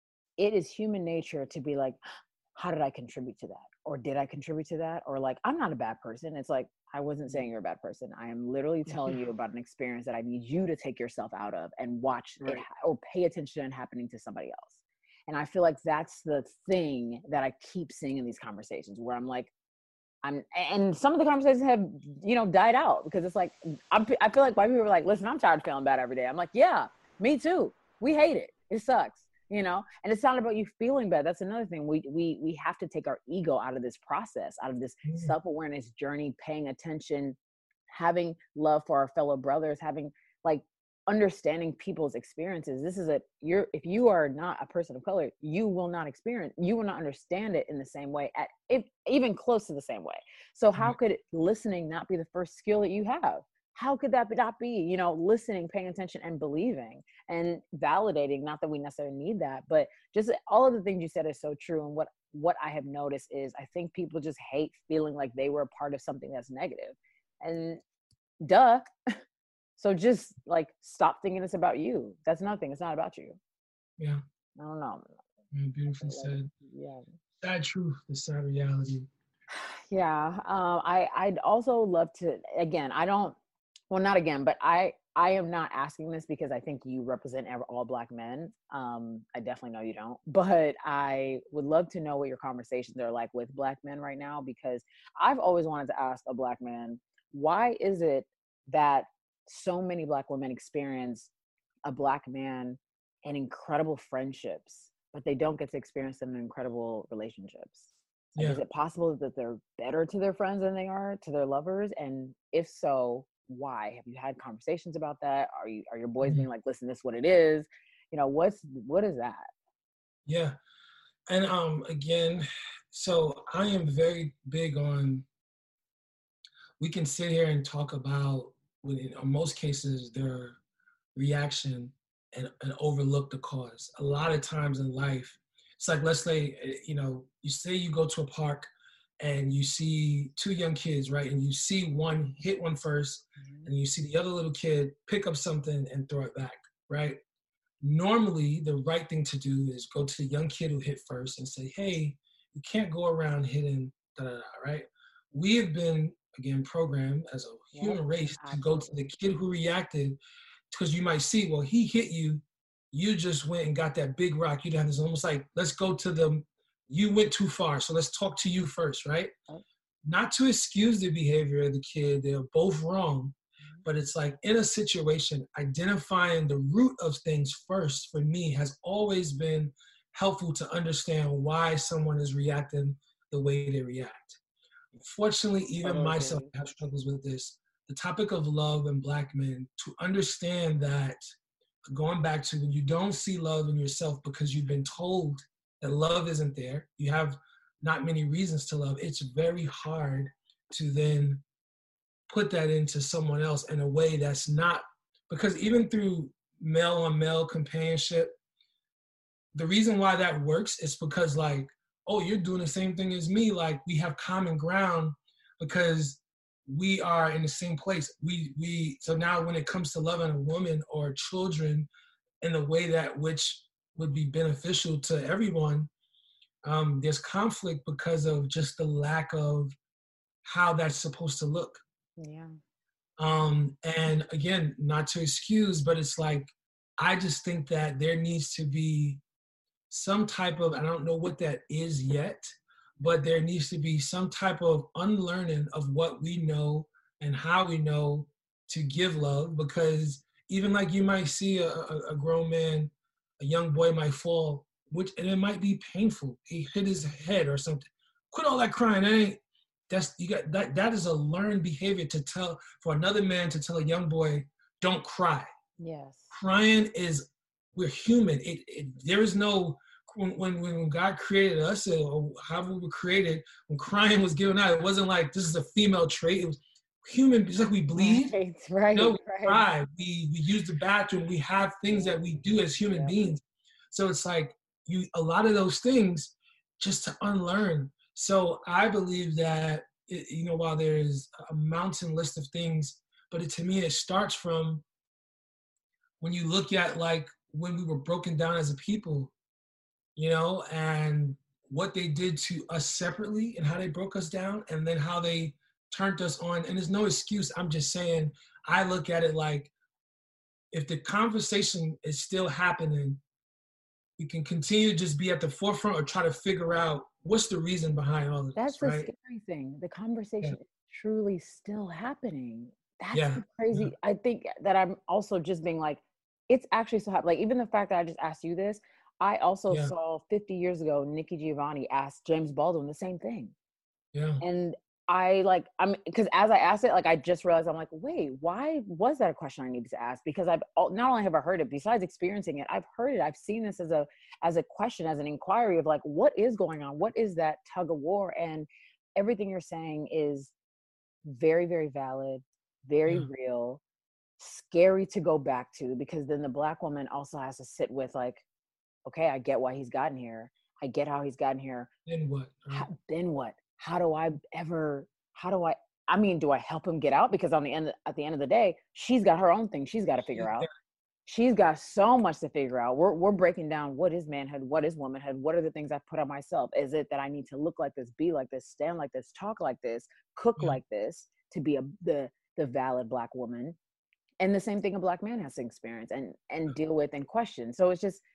it is human nature to be like, how did I contribute to that? Or did I contribute to that? Or like, I'm not a bad person. It's like, I wasn't saying you're a bad person. I am literally telling you about an experience that I need you to take yourself out of and watch Right. it ha- or pay attention to it happening to somebody else. And I feel like that's the thing that I keep seeing in these conversations, where I'm like, I'm, and some of the conversations have, you know, died out, because it's like, I'm, I feel like white people are like, listen, I'm tired of feeling bad every day. I'm like, yeah, me too. We hate it. It sucks. You know, and it's not about you feeling bad. That's another thing. We we we have to take our ego out of this process, out of this Mm. self-awareness journey, paying attention, having love for our fellow brothers, having like understanding people's experiences. This is a, you're, if you are not a person of color, you will not experience, you will not understand it in the same way, at if even close to the same way. So how Mm. could listening not be the first skill that you have? How could that not be, you know, listening, paying attention, and believing and validating? Not that we necessarily need that, but just all of the things you said is so true. And what, what I have noticed is, I think people just hate feeling like they were a part of something that's negative. And duh. So just like, stop thinking it's about you. That's nothing. It's not about you. Yeah. I don't know. Mm, beautifully said. Yeah. Sad truth, the sad reality. Yeah. Um, I, I'd also love to, again, I don't, well, not again, but I, I am not asking this because I think you represent ev- all Black men. Um, I definitely know you don't, but I would love to know what your conversations are like with Black men right now, because I've always wanted to ask a Black man, why is it that so many Black women experience a Black man in incredible friendships, but they don't get to experience them in incredible relationships? Like, Yeah. is it possible that they're better to their friends than they are to their lovers? And if so, why? Have you had conversations about that? Are you are your boys Mhm. being like, listen, this is what it is? You know, what's what is that? Yeah. And um, again, so I am very big on, we can sit here and talk about, when in most cases, their reaction and, and overlook the cause. A lot of times in life, it's like, let's say, eh, you know, you say you go to a park and you see two young kids, right? And you see one hit one first, Mm-hmm. and you see the other little kid pick up something and throw it back, right? Normally, the right thing to do is go to the young kid who hit first and say, hey, you can't go around hitting, da da da, right? We have been, again, programmed as a Yep, human race to go to the kid who reacted, because you might see, well, he hit you, you just went and got that big rock. You'd have this almost like, let's go to the, you went too far, so let's talk to you first, right? Oh. Not to excuse the behavior of the kid, they're both wrong, but it's like in a situation, identifying the root of things first for me has always been helpful to understand why someone is reacting the way they react. Unfortunately, even Totally myself agree. have struggles with this. The topic of love and Black men, to understand that, going back to when you don't see love in yourself because you've been told that love isn't there, you have not many reasons to love, it's very hard to then put that into someone else in a way that's not, because even through male on male companionship, the reason why that works is because, like, oh, you're doing the same thing as me. Like, we have common ground because we are in the same place. We, we, so now when it comes to loving a woman or children in a way that which would be beneficial to everyone, um, there's conflict because of just the lack of how that's supposed to look. Yeah. Um, and again, not to excuse, but it's like, I just think that there needs to be some type of, I don't know what that is yet, but there needs to be some type of unlearning of what we know and how we know to give love. Because even like you might see a, a, a grown man, a young boy might fall, which, and it might be painful. He hit his head or something. Quit all that crying. That ain't, that's, you got, that, that is a learned behavior to tell, for another man to tell a young boy, don't cry. Yes. Crying is, we're human. It, it, there is no, when, when when God created us, or however we were created, when crying was given out, it wasn't like this is a female trait. It was human. It's like we bleed. Right, right, you know, we right. cry. We we use the bathroom. We have things that we do as human Yeah. beings. So it's like you a lot of those things just to unlearn. So I believe that it, you know, while there is a mountain list of things, but it, to me it starts from when you look at like when we were broken down as a people, you know, and what they did to us separately and how they broke us down and then how they turned us on. And there's no excuse. I'm just saying, I look at it like if the conversation is still happening, we can continue to just be at the forefront or try to figure out what's the reason behind all of That's this, the right? scary thing. The conversation Yeah. is truly still happening. That's Yeah, the crazy. yeah. I think that I'm also just being like, it's actually so hap- like even the fact that I just asked you this, I also Yeah. saw fifty years ago Nikki Giovanni ask James Baldwin the same thing. Yeah. And I like I'm because as I asked it, like I just realized I'm like, wait, why was that a question I needed to ask? Because I've al- not only have I heard it, besides experiencing it, I've heard it. I've seen this as a as a question, as an inquiry of like, what is going on? What is that tug of war? And everything you're saying is very, very valid, very Yeah. real, scary to go back to, because then the Black woman also has to sit with like, okay, I get why he's gotten here. I get how he's gotten here. Then what? right? How, then what? How do I ever, how do I, I mean, do I help him get out? Because on the end, at the end of the day, she's got her own thing she's got to figure out. She's got so much to figure out. We're we're breaking down what is manhood, what is womanhood, what are the things I put on myself? Is it that I need to look like this, be like this, stand like this, talk like this, cook Yeah. like this to be a the the valid Black woman? And the same thing a Black man has to experience and and deal with and question. So it's just,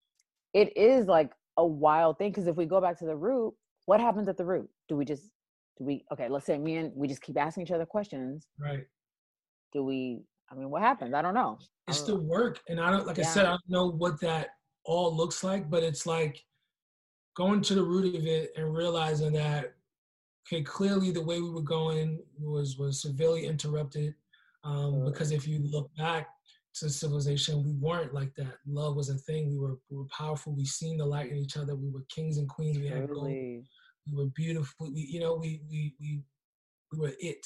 it is like a wild thing, because if we go back to the root, what happens at the root? Do we just do we okay, let's say me and we just keep asking each other questions. Right. Do we, I mean, what happens? I don't know. I It's don't the know. work. And I don't, like I Yeah. said, I don't know what that all looks like, but it's like going to the root of it and realizing that, okay, clearly the way we were going was, was severely interrupted. Um, because if you look back to civilization, we weren't like that. Love was a thing. We were we were powerful. We seen the light in each other. We were kings and queens. We had gold. We were beautiful. We, you know, we we we we were it.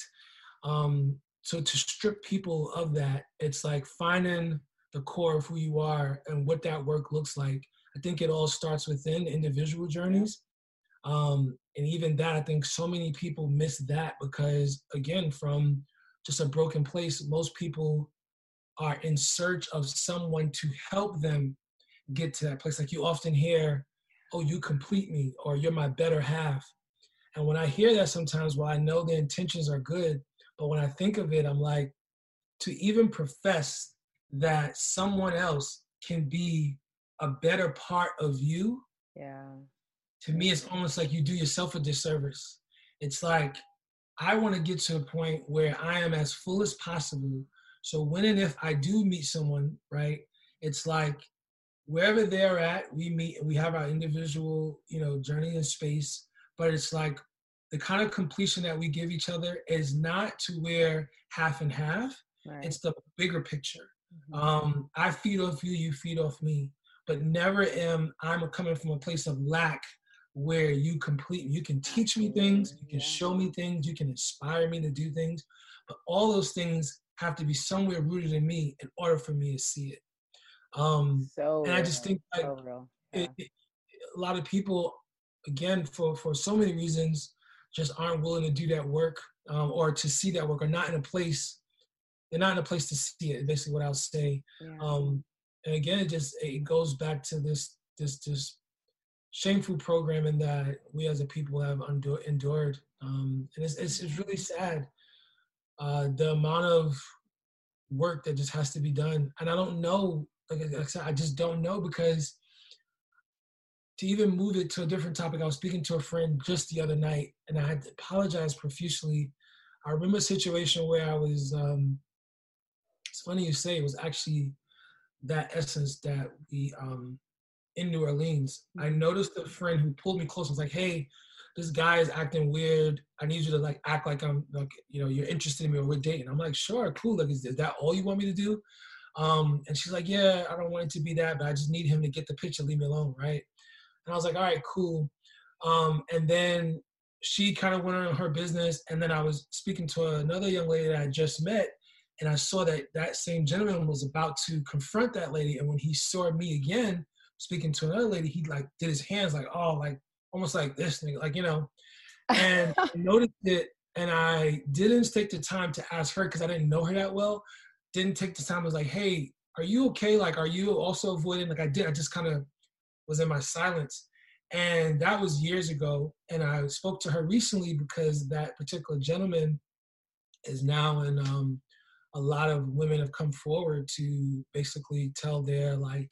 Um, so to strip people of that, it's like finding the core of who you are and what that work looks like. I think it all starts within individual journeys. Um, and even that, I think so many people miss that because, again, from just a broken place, most people are in search of someone to help them get to that place. Like you often hear, oh, you complete me, or you're my better half. And when I hear that sometimes, well, I know the intentions are good, but when I think of it, I'm like, to even profess that someone else can be a better part of you, yeah. to me, it's almost like you do yourself a disservice. It's like, I want to get to a point where I am as full as possible. So when and if I do meet someone, right, it's like wherever they're at, we meet and we have our individual, you know, journey in space. But it's like the kind of completion that we give each other is not to where half and half. Right. It's the bigger picture. Mm-hmm. Um, I feed off you, you feed off me. But never am I'm coming from a place of lack where you complete, you can teach me things, you can show me things, you can inspire me to do things, but all those things have to be somewhere rooted in me in order for me to see it. Um, so and I just think like so yeah. it, it, a lot of people, again, for, for so many reasons, just aren't willing to do that work um, or to see that work, or not in a place, they're not in a place to see it, basically what I'll say. Yeah. Um, and again, it just, it goes back to this, this, this, shameful programming that we as a people have undo- endured. Um, and it's, it's, it's really sad, uh, the amount of work that just has to be done. And I don't know, like I said, I just don't know, because to even move it to a different topic, I was speaking to a friend just the other night and I had to apologize profusely. I remember a situation where I was, um, it's funny you say, it was actually that essence that we, um, in New Orleans, I noticed a friend who pulled me close. I was like, hey, this guy is acting weird. I need you to like act like I'm like, you know, you're interested in me or we're dating. I'm like, sure, cool. Like, is, is that all you want me to do? Um, and she's like, yeah, I don't want it to be that, but I just need him to get the picture, leave me alone, right? And I was like, all right, cool. Um, and then she kind of went on her business. And then I was speaking to another young lady that I just met. And I saw that that same gentleman was about to confront that lady. And when he saw me again, speaking to another lady, he like did his hands like, oh, like almost like this thing, like, you know, and I noticed it. And I didn't take the time to ask her because I didn't know her that well. Didn't take the time. I was like, hey, are you okay? Like, are you also avoiding? Like I did, I just kind of was in my silence. And that was years ago. And I spoke to her recently because that particular gentleman is now in, um, a lot of women have come forward to basically tell their like,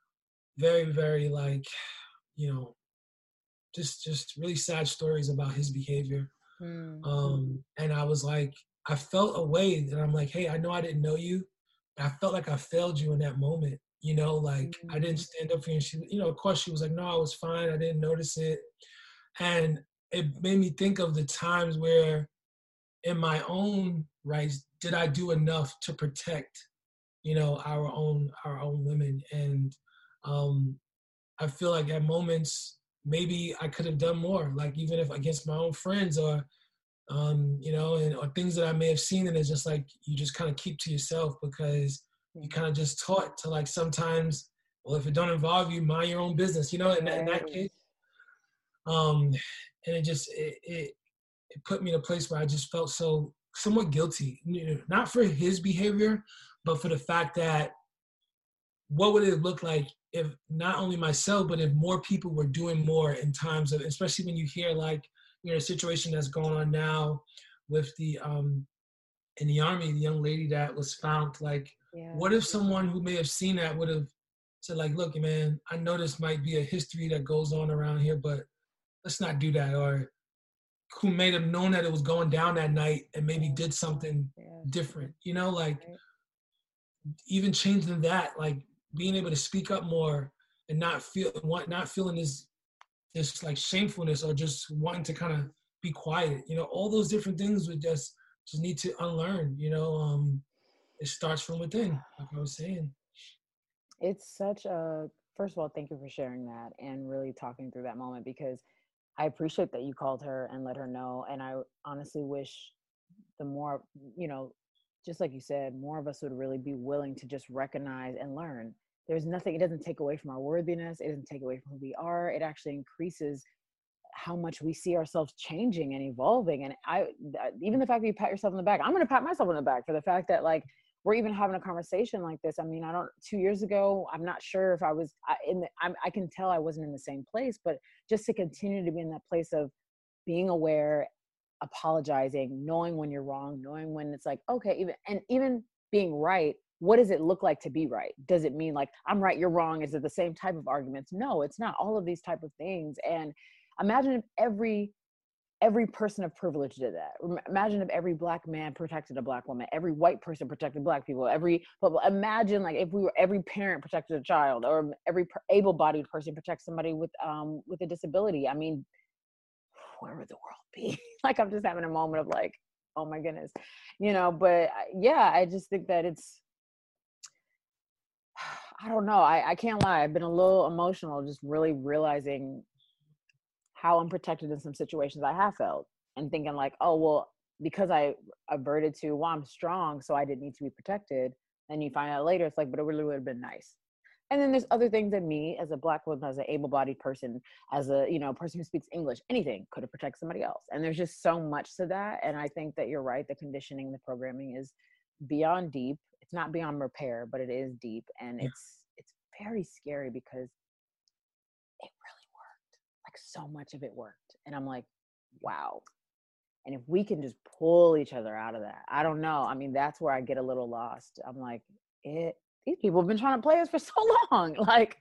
very, very like, you know, just just really sad stories about his behavior. Mm-hmm. Um, and I was like, I felt a way and I'm like, hey, I know I didn't know you, but I felt like I failed you in that moment. You know, like mm-hmm. I didn't stand up for you. And she, you know, of course she was like, no, I was fine. I didn't notice it. And it made me think of the times where in my own rights, did I do enough to protect, you know, our own, our own women? And Um, I feel like at moments, maybe I could have done more, like even if against my own friends or, um, you know, and or things that I may have seen, and it's just like, you just kind of keep to yourself because you kind of just taught to like sometimes, well, if it don't involve you, mind your own business, you know, in, in that case. Um, and it just, it, it, it put me in a place where I just felt so somewhat guilty, you know, not for his behavior, but for the fact that what would it look like if not only myself, but if more people were doing more in times of, especially when you hear like, you know, a situation that's going on now with the, um, in the Army, the young lady that was found, like, yeah. What if someone who may have seen that would have said like, look, man, I know this might be a history that goes on around here, but let's not do that. Or who may have known that it was going down that night and maybe did something yeah. different, you know, like right. even changing that, like being able to speak up more and not feel, want, not feeling this, this like shamefulness or just wanting to kind of be quiet, you know, all those different things would just, just need to unlearn, you know. Um, it starts from within, like I was saying. It's such a, first of all, thank you for sharing that and really talking through that moment, because I appreciate that you called her and let her know. And I honestly wish the more, you know, just like you said, more of us would really be willing to just recognize and learn. There's nothing, it doesn't take away from our worthiness. It doesn't take away from who we are. It actually increases how much we see ourselves changing and evolving. And I, even the fact that you pat yourself on the back, I'm going to pat myself on the back for the fact that, like, we're even having a conversation like this. I mean, I don't, two years ago, I'm not sure if I was I, in the, I'm, I can tell I wasn't in the same place, but just to continue to be in that place of being aware, apologizing, knowing when you're wrong, knowing when it's like, okay, even, and even being right, what does it look like to be right? Does it mean like, I'm right, you're wrong? Is it the same type of arguments? No, it's not. All of these type of things. And imagine if every every person of privilege did that. Imagine if every Black man protected a Black woman, every white person protected Black people, every, but imagine like if we were, every parent protected a child, or every able-bodied person protects somebody with um with a disability. I mean, where would the world be? Like, I'm just having a moment of like, oh my goodness, you know, but yeah, I just think that it's, I don't know. I, I can't lie. I've been a little emotional, just really realizing how unprotected in some situations I have felt, and thinking like, oh, well, because I averted to, well, I'm strong, so I didn't need to be protected. And you find out later, it's like, but it really would have been nice. And then there's other things that me, as a Black woman, as an able-bodied person, as a, you know, person who speaks English, anything could have protected somebody else. And there's just so much to that. And I think that you're right. The conditioning, the programming is beyond deep. It's not beyond repair, but it is deep. And it's, it's very scary because it really worked. Like, so much of it worked. And I'm like, wow. And if we can just pull each other out of that, I don't know. I mean, that's where I get a little lost. I'm like, it, these people have been trying to play us for so long. Like,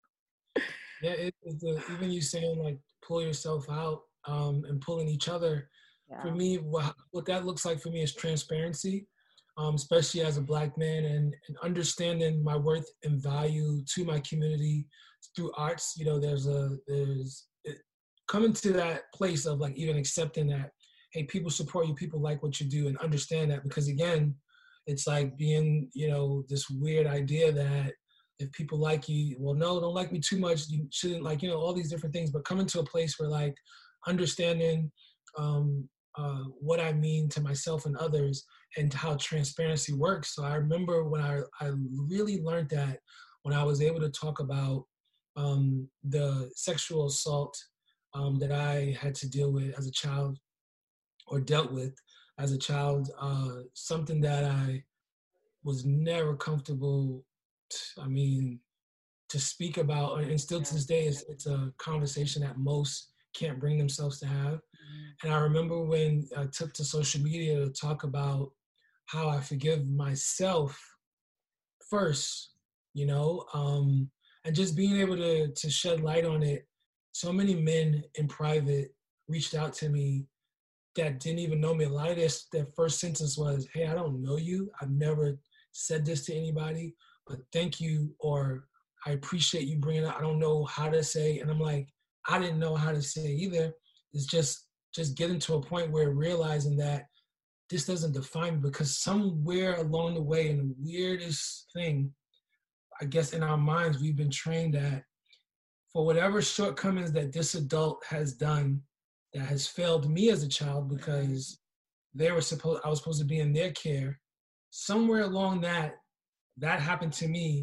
yeah, it, it's the, even you saying like pull yourself out um, and pulling each other. Yeah. For me, what, what that looks like for me is transparency, um, especially as a Black man, and, and understanding my worth and value to my community through arts. You know, there's a there's it, coming to that place of like even accepting that, hey, people support you, people like what you do, and understand that, because again, it's like being, you know, this weird idea that if people like you, well, no, don't like me too much, you shouldn't, like, you know, all these different things, but coming to a place where like understanding um, uh, what I mean to myself and others, and how transparency works. So I remember when I, I really learned that when I was able to talk about um, the sexual assault um, that I had to deal with as a child, or dealt with as a child, uh, something that I was never comfortable, I mean, to speak about, and still to this day, it's, it's a conversation that most can't bring themselves to have. Mm-hmm. And I remember when I took to social media to talk about how I forgive myself first, you know, um, and just being able to, to shed light on it. So many men in private reached out to me that didn't even know me. A lot of this, their first sentence was, hey, I don't know you. I've never said this to anybody, but thank you, or I appreciate you bringing it up. I don't know how to say. And I'm like, I didn't know how to say either. It's just, just getting to a point where realizing that this doesn't define me, because somewhere along the way, in the weirdest thing, I guess in our minds, we've been trained that for whatever shortcomings that this adult has done, that has failed me as a child, because they were supposed, I was supposed to be in their care. Somewhere along that, that happened to me.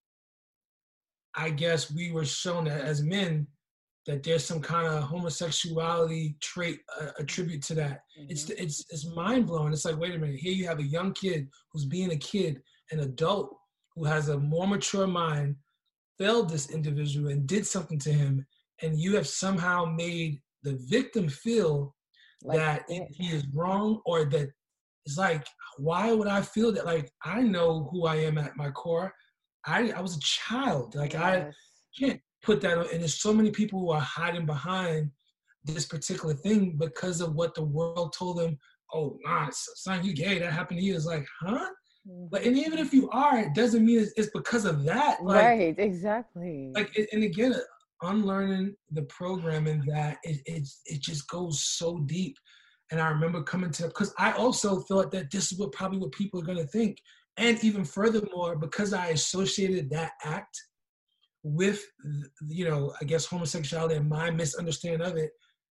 I guess we were shown that as men, that there's some kind of homosexuality trait uh, attribute to that. Mm-hmm. It's it's it's mind blowing. It's like, wait a minute, here you have a young kid who's being a kid, an adult who has a more mature mind, failed this individual and did something to him, and you have somehow made the victim feel like that it, he is wrong, or that it's like, why would I feel that? Like, I know who I am at my core. I, I was a child. Like, yes. I can't put that on. And there's so many people who are hiding behind this particular thing because of what the world told them. Oh, nah, son, you gay. That happened to you. It's like, huh? But and even if you are, it doesn't mean it's, it's because of that. Like, right, exactly. Like, and again, unlearning the programming that it, it, it just goes so deep. And I remember coming to, because I also thought that this is what probably what people are going to think. And even furthermore, because I associated that act with, you know, I guess homosexuality and my misunderstanding of it,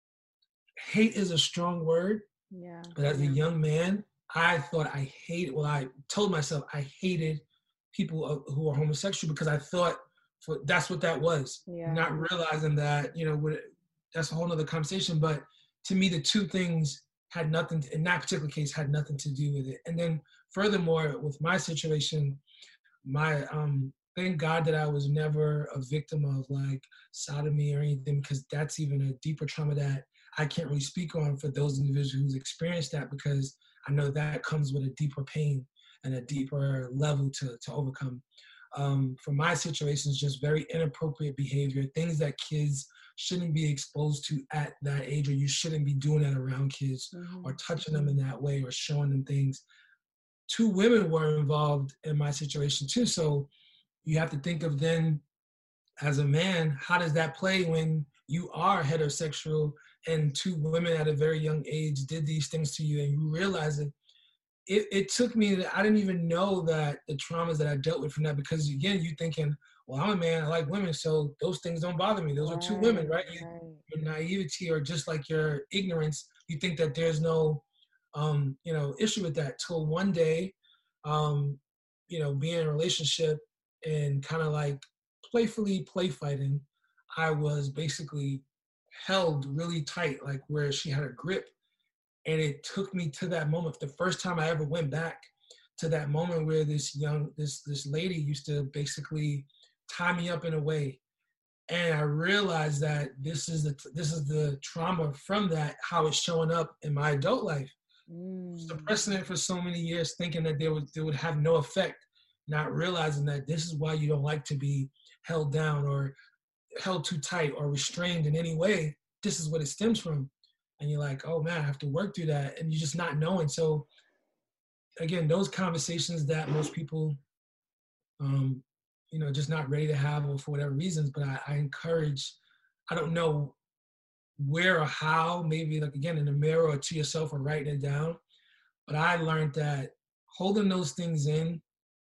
hate is a strong word. Yeah. But as a young man, I thought I hated, well, I told myself I hated people who are homosexual because I thought for, that's what that was. Yeah. Not realizing that, you know, what, that's a whole nother conversation. But to me, the two things had nothing, to, in that particular case, had nothing to do with it. And then furthermore, with my situation, my, um, thank God that I was never a victim of like sodomy or anything, because that's even a deeper trauma that I can't really speak on for those individuals who's experienced that, because I know that comes with a deeper pain and a deeper level to, to overcome. Um, for my situation, it's just very inappropriate behavior, things that kids shouldn't be exposed to at that age, or you shouldn't be doing that around kids, mm-hmm. or touching them in that way or showing them things. Two women were involved in my situation too. So you have to think of then as a man, how does that play when you are heterosexual and two women at a very young age did these things to you and you realize it? It, it took me, I didn't even know that the traumas that I dealt with from that, because again, you thinking, well, I'm a man, I like women, so those things don't bother me. Those right, are two women, right? right. You, your naivety or just like your ignorance, you think that there's no, um, you know, issue with that. Till one day, um, you know, being in a relationship and kind of like playfully play fighting, I was basically held really tight, like where she had a grip. And it took me to that moment. The first time I ever went back to that moment where this young, this this lady used to basically tie me up in a way. And I realized that this is the this is the trauma from that, how it's showing up in my adult life. Mm. Suppressing it for so many years, thinking that they would, they would have no effect, not realizing that this is why you don't like to be held down or held too tight or restrained in any way. This is what it stems from. And you're like, oh man, I have to work through that. And you're just not knowing. So again, those conversations that most people, um, you know, just not ready to have or for whatever reasons, but I, I encourage, I don't know where or how, maybe like, again, in the mirror or to yourself or writing it down. But I learned that holding those things in,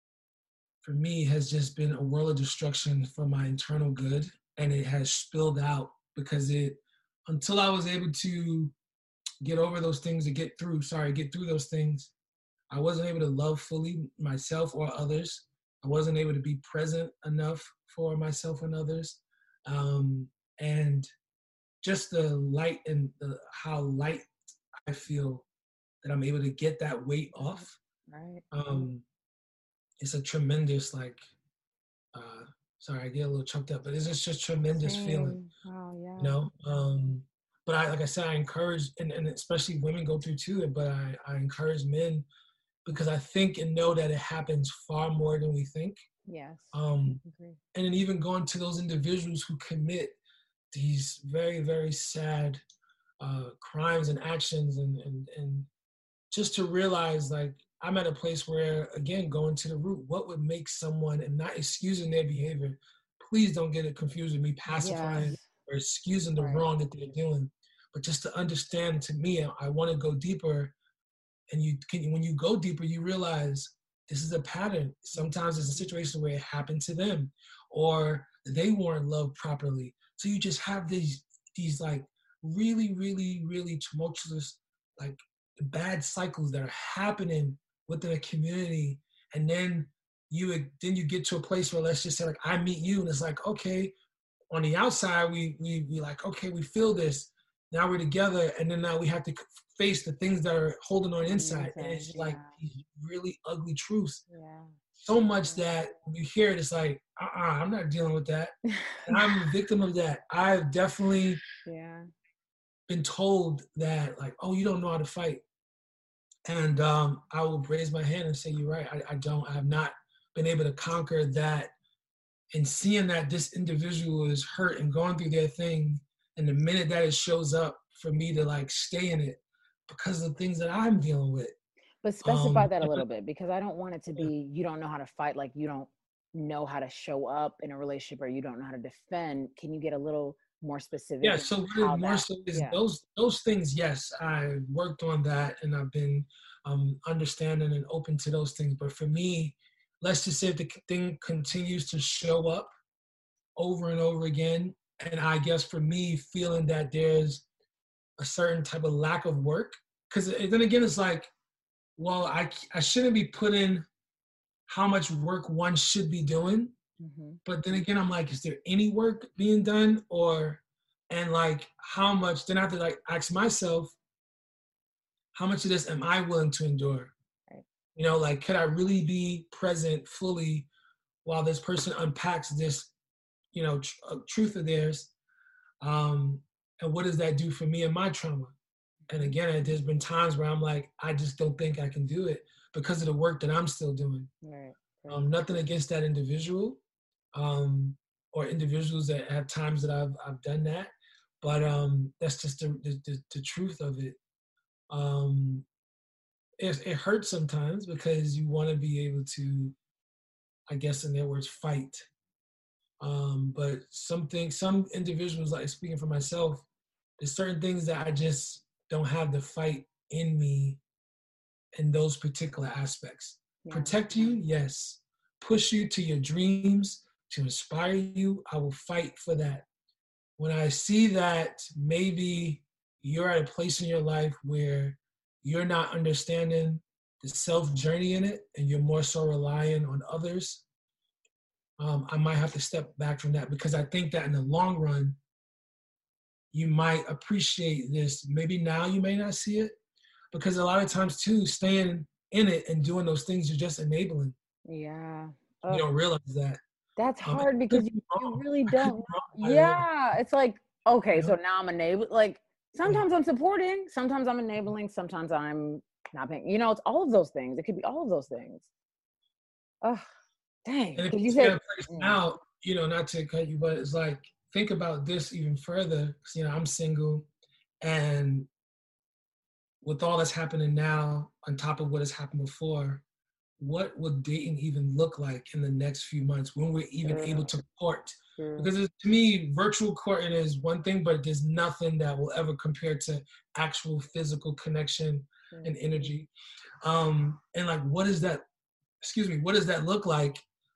for me, has just been a world of destruction for my internal good. And it has spilled out because it, until I was able to get over those things and get through, sorry, get through those things, I wasn't able to love fully myself or others. I wasn't able to be present enough for myself and others. Um, and just the light and the, how light I feel that I'm able to get that weight off. Right. Um, it's a tremendous, like, uh, sorry, I get a little choked up, but it's just just tremendous Same. feeling. Oh, yeah. You know, um, but I, like I said, I encourage, and, and especially women go through too, but I, I encourage men, because I think and know that it happens far more than we think. Yes. Um, and then even going to those individuals who commit these very, very sad uh, crimes and actions, and, and, and just to realize, like, I'm at a place where, again, going to the root, what would make someone, and not excusing their behavior, please don't get it confused with me pacifying yes. or excusing the right. wrong that they're doing, but just to understand, to me, I want to go deeper. And you can, when you go deeper, you realize this is a pattern. Sometimes it's a situation where it happened to them, or they weren't loved properly. So you just have these, these like really, really, really tumultuous, like bad cycles that are happening within a community. And then you, then you get to a place where, let's just say, like, I meet you, and it's like, okay, on the outside, we, we, we like, okay, we feel this. Now we're together, and then now we have to face the things that are holding on inside. And it's like these really ugly truths. Yeah. So much that when you hear it, it's like, uh-uh, I'm not dealing with that. And I'm a victim of that. I've definitely yeah. been told that, like, oh, you don't know how to fight. And um, I will raise my hand and say, you're right, I, I don't. I have not been able to conquer that. And seeing that this individual is hurt and going through their thing, and the minute that it shows up, for me to like stay in it because of the things that I'm dealing with. But specify um, that a little bit, because I don't want it to be, you don't know how to fight, like you don't know how to show up in a relationship, or you don't know how to defend. Can you get a little more specific? Yeah, so what how is more that- so is yeah. those those things, yes, I worked on that and I've been um, understanding and open to those things. But for me, let's just say if the thing continues to show up over and over again, and I guess for me, feeling that there's a certain type of lack of work, because then again, it's like, well, I, I shouldn't be putting how much work one should be doing. Mm-hmm. But then again, I'm like, is there any work being done? Or, and like, how much, then I have to like ask myself, how much of this am I willing to endure? Right. You know, like, could I really be present fully while this person unpacks this, you know, tr- uh, truth of theirs? Um, and what does that do for me and my trauma? And again, there's been times where I'm like, I just don't think I can do it because of the work that I'm still doing. Right. Right. Um, nothing against that individual, um, or individuals that have times that I've I've done that, but um, that's just the, the the the truth of it. Um, it, it hurts sometimes because you want to be able to, I guess in their words, fight. Um, but something, some individuals, like speaking for myself, there's certain things that I just don't have the fight in me in those particular aspects. Yeah. Protect you, yes. Push you to your dreams, to inspire you, I will fight for that. When I see that maybe you're at a place in your life where you're not understanding the self journey in it and you're more so relying on others, um, I might have to step back from that, because I think that in the long run, you might appreciate this. Maybe now you may not see it, because a lot of times too, staying in it and doing those things, you're just enabling. Yeah. You don't realize that. That's Um, hard because you, you really don't. Yeah. It's like, okay, so now I'm enabling. Like, sometimes I'm supporting, sometimes I'm enabling, sometimes I'm not paying. You know, it's all of those things. It could be all of those things. Oh, dang. And if 'Cause you you say said, now, you know, not to cut you, but it's like, think about this even further. 'Cause, you know, I'm single, and with all that's happening now, on top of what has happened before, what would dating even look like in the next few months when we're even Sure. able to court? Sure. Because it's, to me, virtual courting is one thing, but there's nothing that will ever compare to actual physical connection and energy. Um, and like, what is that, excuse me, what does that look like,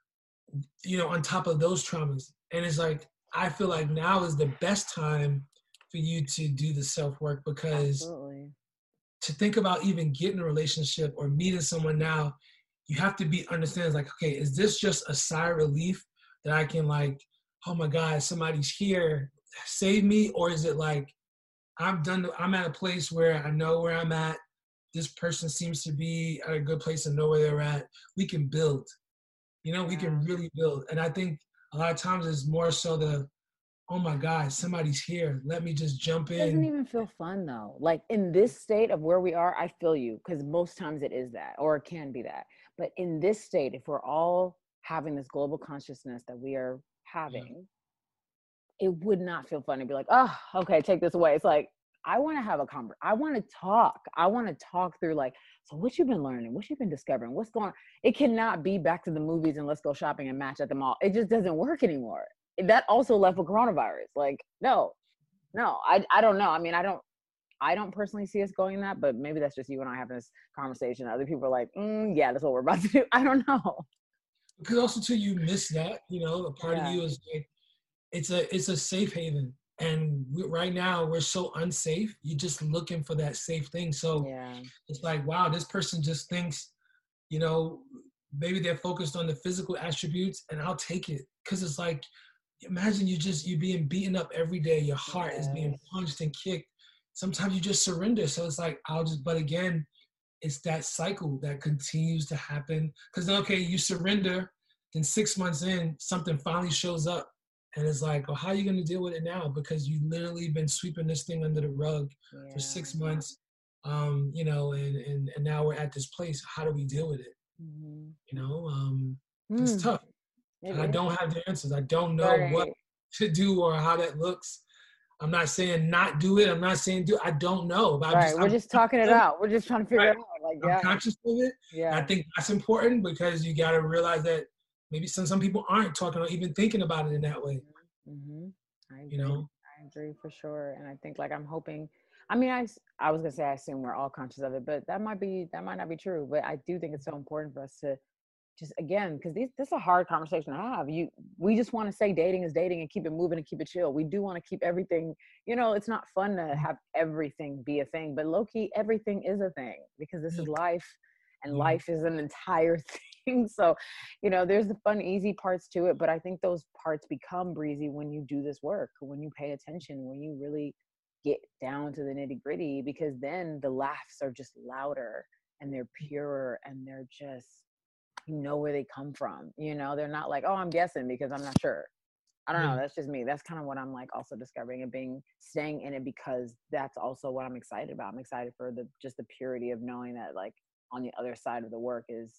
you know, on top of those traumas? And it's like, I feel like now is the best time for you to do the self-work, because Absolutely. to think about even getting a relationship or meeting someone now, you have to be understanding, like, okay, is this just a sigh of relief that I can like, oh my God, somebody's here, save me? Or is it like, I've done, I'm at a place where I know where I'm at. This person seems to be at a good place and know where they're at. We can build, you know, we can really build. And I think a lot of times it's more so the, oh my God, somebody's here. Let me just jump in. It doesn't even feel fun though. Like in this state of where we are, I feel you, because most times it is that, or it can be that. But in this state, if we're all having this global consciousness that we are having, yeah. it would not feel fun to be like, oh, okay, take this away. It's like, I want to have a conversation. I want to talk. I want to talk through like, so what you've been learning, what you've been discovering, what's going on. It cannot be back to the movies and let's go shopping and match at the mall. It just doesn't work anymore. That also left with coronavirus. Like, no, no, I I don't know. I mean, I don't, I don't personally see us going in that, but maybe that's just you and I having this conversation. Other people are like, mm, yeah, that's what we're about to do. I don't know. Because also too, you miss that, you know, a part Yeah. of you is like, it's a, it's a safe haven. And we, right now we're so unsafe. You're just looking for that safe thing. So yeah. it's like, wow, this person just thinks, you know, maybe they're focused on the physical attributes, and I'll take it. Cause it's like, imagine you just, you being beaten up every day. Your heart yes. is being punched and kicked. Sometimes you just surrender. So it's like, I'll just, but again, it's that cycle that continues to happen. Cause okay, you surrender, then six months in, something finally shows up. And it's like, well, how are you going to deal with it now? Because you literally been sweeping this thing under the rug yeah. for six months, um, you know, and, and, and now we're at this place. How do we deal with it? Mm-hmm. You know, um, mm. it's tough. It I is. don't have the answers. I don't know right. what to do or how that looks. I'm not saying not do it. I'm not saying do. I don't know. But right. just, We're I'm, just talking it out. We're just trying to figure right. it out. Like, yeah. I'm conscious of it. Yeah. And I think that's important, because you got to realize that maybe some some people aren't talking or even thinking about it in that way. Mm-hmm. I agree. You know. I agree for sure. And I think like I'm hoping, I mean, I, I was gonna say I assume we're all conscious of it, but that might be, that might not be true. But I do think it's so important for us to just, again, because these this is a hard conversation to have. You we just want to say dating is dating and keep it moving and keep it chill. We do want to keep everything, you know, it's not fun to have everything be a thing, but low key, everything is a thing because this is life and life is an entire thing. So, you know, there's the fun, easy parts to it, but I think those parts become breezy when you do this work, when you pay attention, when you really get down to the nitty gritty, because then the laughs are just louder and they're purer and they're just, you know where they come from, you know, they're not like, oh, I'm guessing because I'm not sure. I don't know. That's just me. That's kind of what I'm like also discovering and being, staying in it, because that's also what I'm excited about. I'm excited for the, just the purity of knowing that like on the other side of the work is,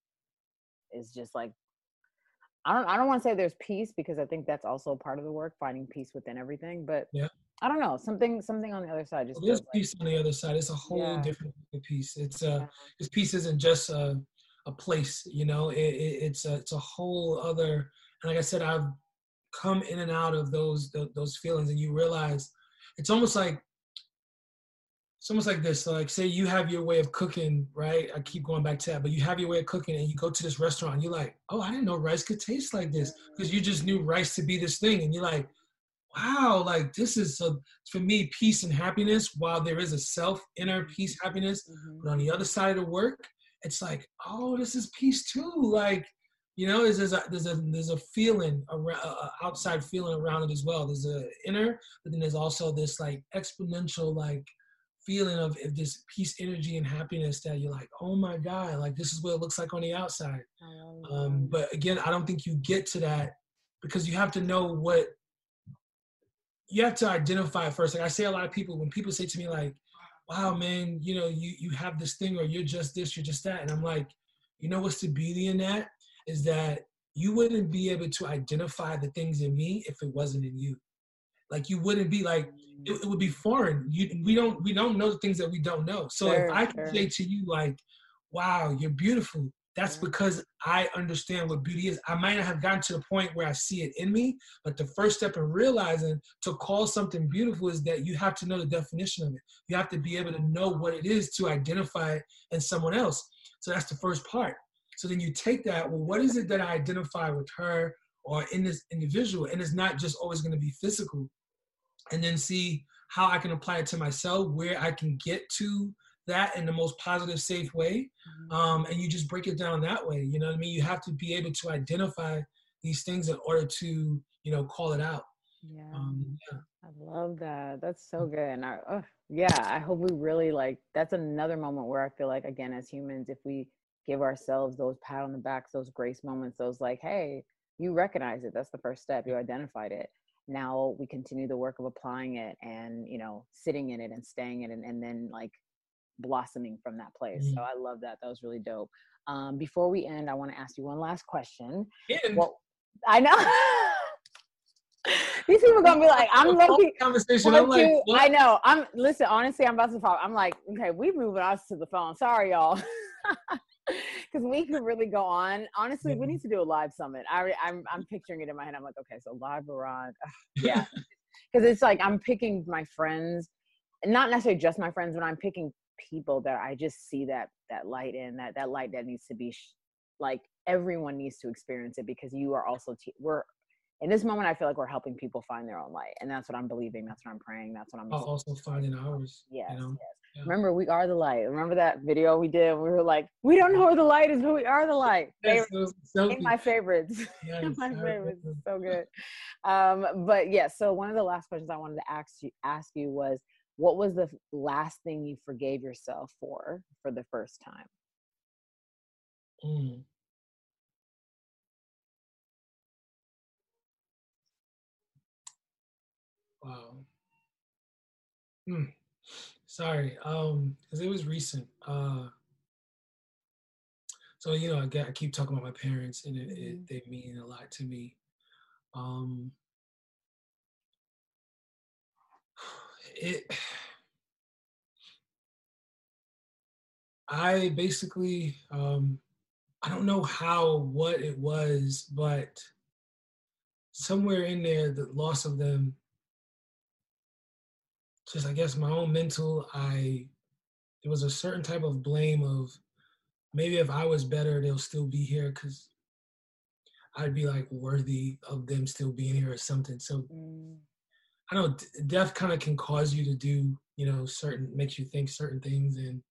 is just like, I don't, I don't want to say there's peace, because I think that's also part of the work, finding peace within everything. But yeah, I don't know, something, something on the other side. Just well, there's like, peace on the other side. It's a whole yeah. different piece. It's uh, because peace isn't just a, a place, you know. It, it, it's a, it's a whole other. And like I said, I've come in and out of those the, those feelings, and you realize it's almost like it's almost like this. So like, say you have your way of cooking, right? I keep going back to that, but you have your way of cooking, and you go to this restaurant, and you're like, oh, I didn't know rice could taste like this, because you just knew rice to be this thing, and you're like, wow, like this is a, for me, peace and happiness. While there is a self inner peace, happiness, mm-hmm. but on the other side of the work, it's like, oh, this is peace too. Like, you know, there's, there's a there's a there's a feeling around, uh, outside feeling around it as well. There's a inner, but then there's also this like exponential like feeling of, of this peace, energy, and happiness that you're like, oh my God, like this is what it looks like on the outside. Um, but again, I don't think you get to that, because you have to know what, you have to identify first. Like I say, a lot of people, when people say to me like, wow, man, you know, you, you have this thing, or you're just this, you're just that. And I'm like, you know, what's the beauty in that is that you wouldn't be able to identify the things in me if it wasn't in you. Like you wouldn't be like, it, it would be foreign. You, we don't, we don't know the things that we don't know. So sure, if I can sure. say to you like, wow, you're beautiful, that's yeah. because I understand what beauty is. I might not have gotten to the point where I see it in me, but the first step in realizing to call something beautiful is that you have to know the definition of it. You have to be able to know what it is to identify it in someone else. So that's the first part. So then you take that, well, what is it that I identify with her or in this individual? And it's not just always going to be physical. And then see how I can apply it to myself, where I can get to that in the most positive, safe way. Um, and you just break it down that way. You know what I mean? You have to be able to identify these things in order to, you know, call it out. Yeah. Um, yeah. I love that. That's so good. And I, uh, yeah, I hope we really like, that's another moment where I feel like, again, as humans, if we give ourselves those pat on the backs, those grace moments, those like, hey, you recognize it. That's the first step. You identified it. Now we continue the work of applying it and, you know, sitting in it and staying in it, and, and then like blossoming from that place. Mm-hmm. So I love that. That was really dope. Um, before we end, I want to ask you one last question. Well, I know these people are gonna be like, I'm lucky. Conversation. I'm like, what? I know. I'm listen. Honestly, I'm about to talk. I'm like, okay, we moving us to the phone. Sorry, y'all. Because we could really go on. Honestly, yeah. we need to do a live summit. I, I'm I'm picturing it in my head. I'm like, okay, so live Iran. Yeah. Because it's like I'm picking my friends, not necessarily just my friends, but I'm picking people that I just see that that light in, that that light that needs to be sh- like everyone needs to experience it, because you are also, te- we're, in this moment, I feel like we're helping people find their own light. And that's what I'm believing. That's what I'm praying. That's what I'm also finding ours. Yes, you know? yes. Yeah. Remember, we are the light. Remember that video we did? We were like, we don't know where the light is, but we are the light. Yes, so, so in my favorites. Yes, in my favorites. So good. Um, but yeah, so one of the last questions I wanted to ask you, ask you was, what was the last thing you forgave yourself for, for the first time? Mm. Wow. Hmm. Sorry, um, because it was recent. Uh, so you know, I, get, I keep talking about my parents, and it, it, they mean a lot to me. Um, it, I basically, um, I don't know how, what it was, but somewhere in there, the loss of them just, I guess, my own mental, I, there was a certain type of blame of maybe if I was better, they'll still be here because I'd be like worthy of them still being here or something. So Mm. I know d- death kind of can cause you to do, you know, certain, makes you think certain things. And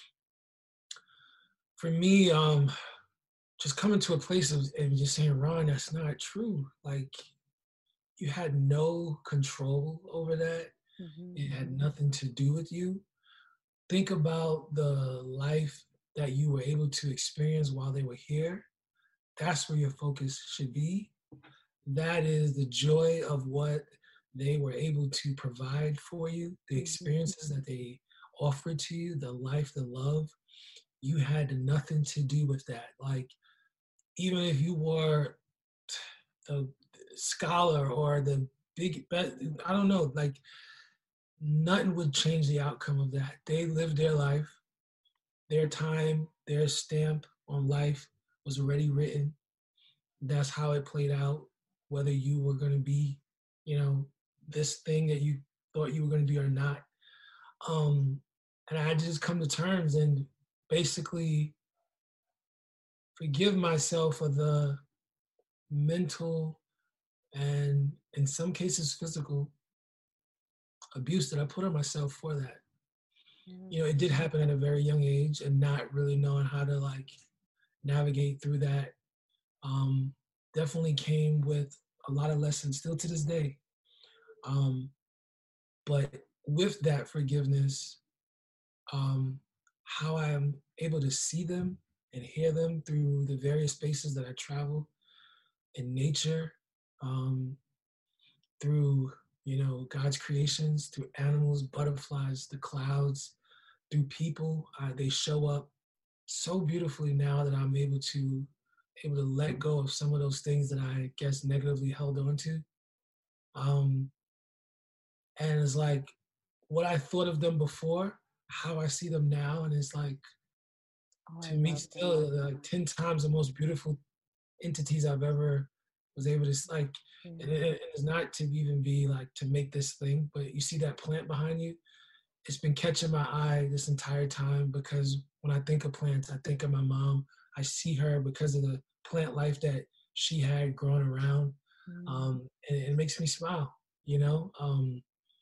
for me, um, just coming to a place of and just saying, Ron, that's not true. Like, you had no control over that. Mhm. It had nothing to do with you. Think about the life that you were able to experience while they were here. That's where your focus should be. That is the joy of what they were able to provide for you, the experiences that they offered to you, the life, the love. You had nothing to do with that. Like, even if you were the scholar or the big, I don't know, like, nothing would change the outcome of that. They lived their life, their time, their stamp on life was already written. That's how it played out, whether you were going to be, you know, this thing that you thought you were going to be or not. Um, and I had to just come to terms and basically forgive myself for the mental and, in some cases, physical abuse that I put on myself for that. You know, it did happen at a very young age, and not really knowing how to like navigate through that um, definitely came with a lot of lessons still to this day. Um, but with that forgiveness, um, how I am able to see them and hear them through the various spaces that I travel in nature, um, through, you know, God's creations, through animals, butterflies, the clouds, through people. Uh, they show up so beautifully now that I'm able to able to let go of some of those things that I guess negatively held on to. Um, and it's like what I thought of them before, how I see them now, and it's like Oh, to I me love still that. like ten times the most beautiful entities I've ever was able to s- like. And it, and it's not to even be like to make this thing, but you see that plant behind you. It's been catching my eye this entire time because when I think of plants, I think of my mom. I see her because of the plant life that she had growing around, um, and it makes me smile. You know, um,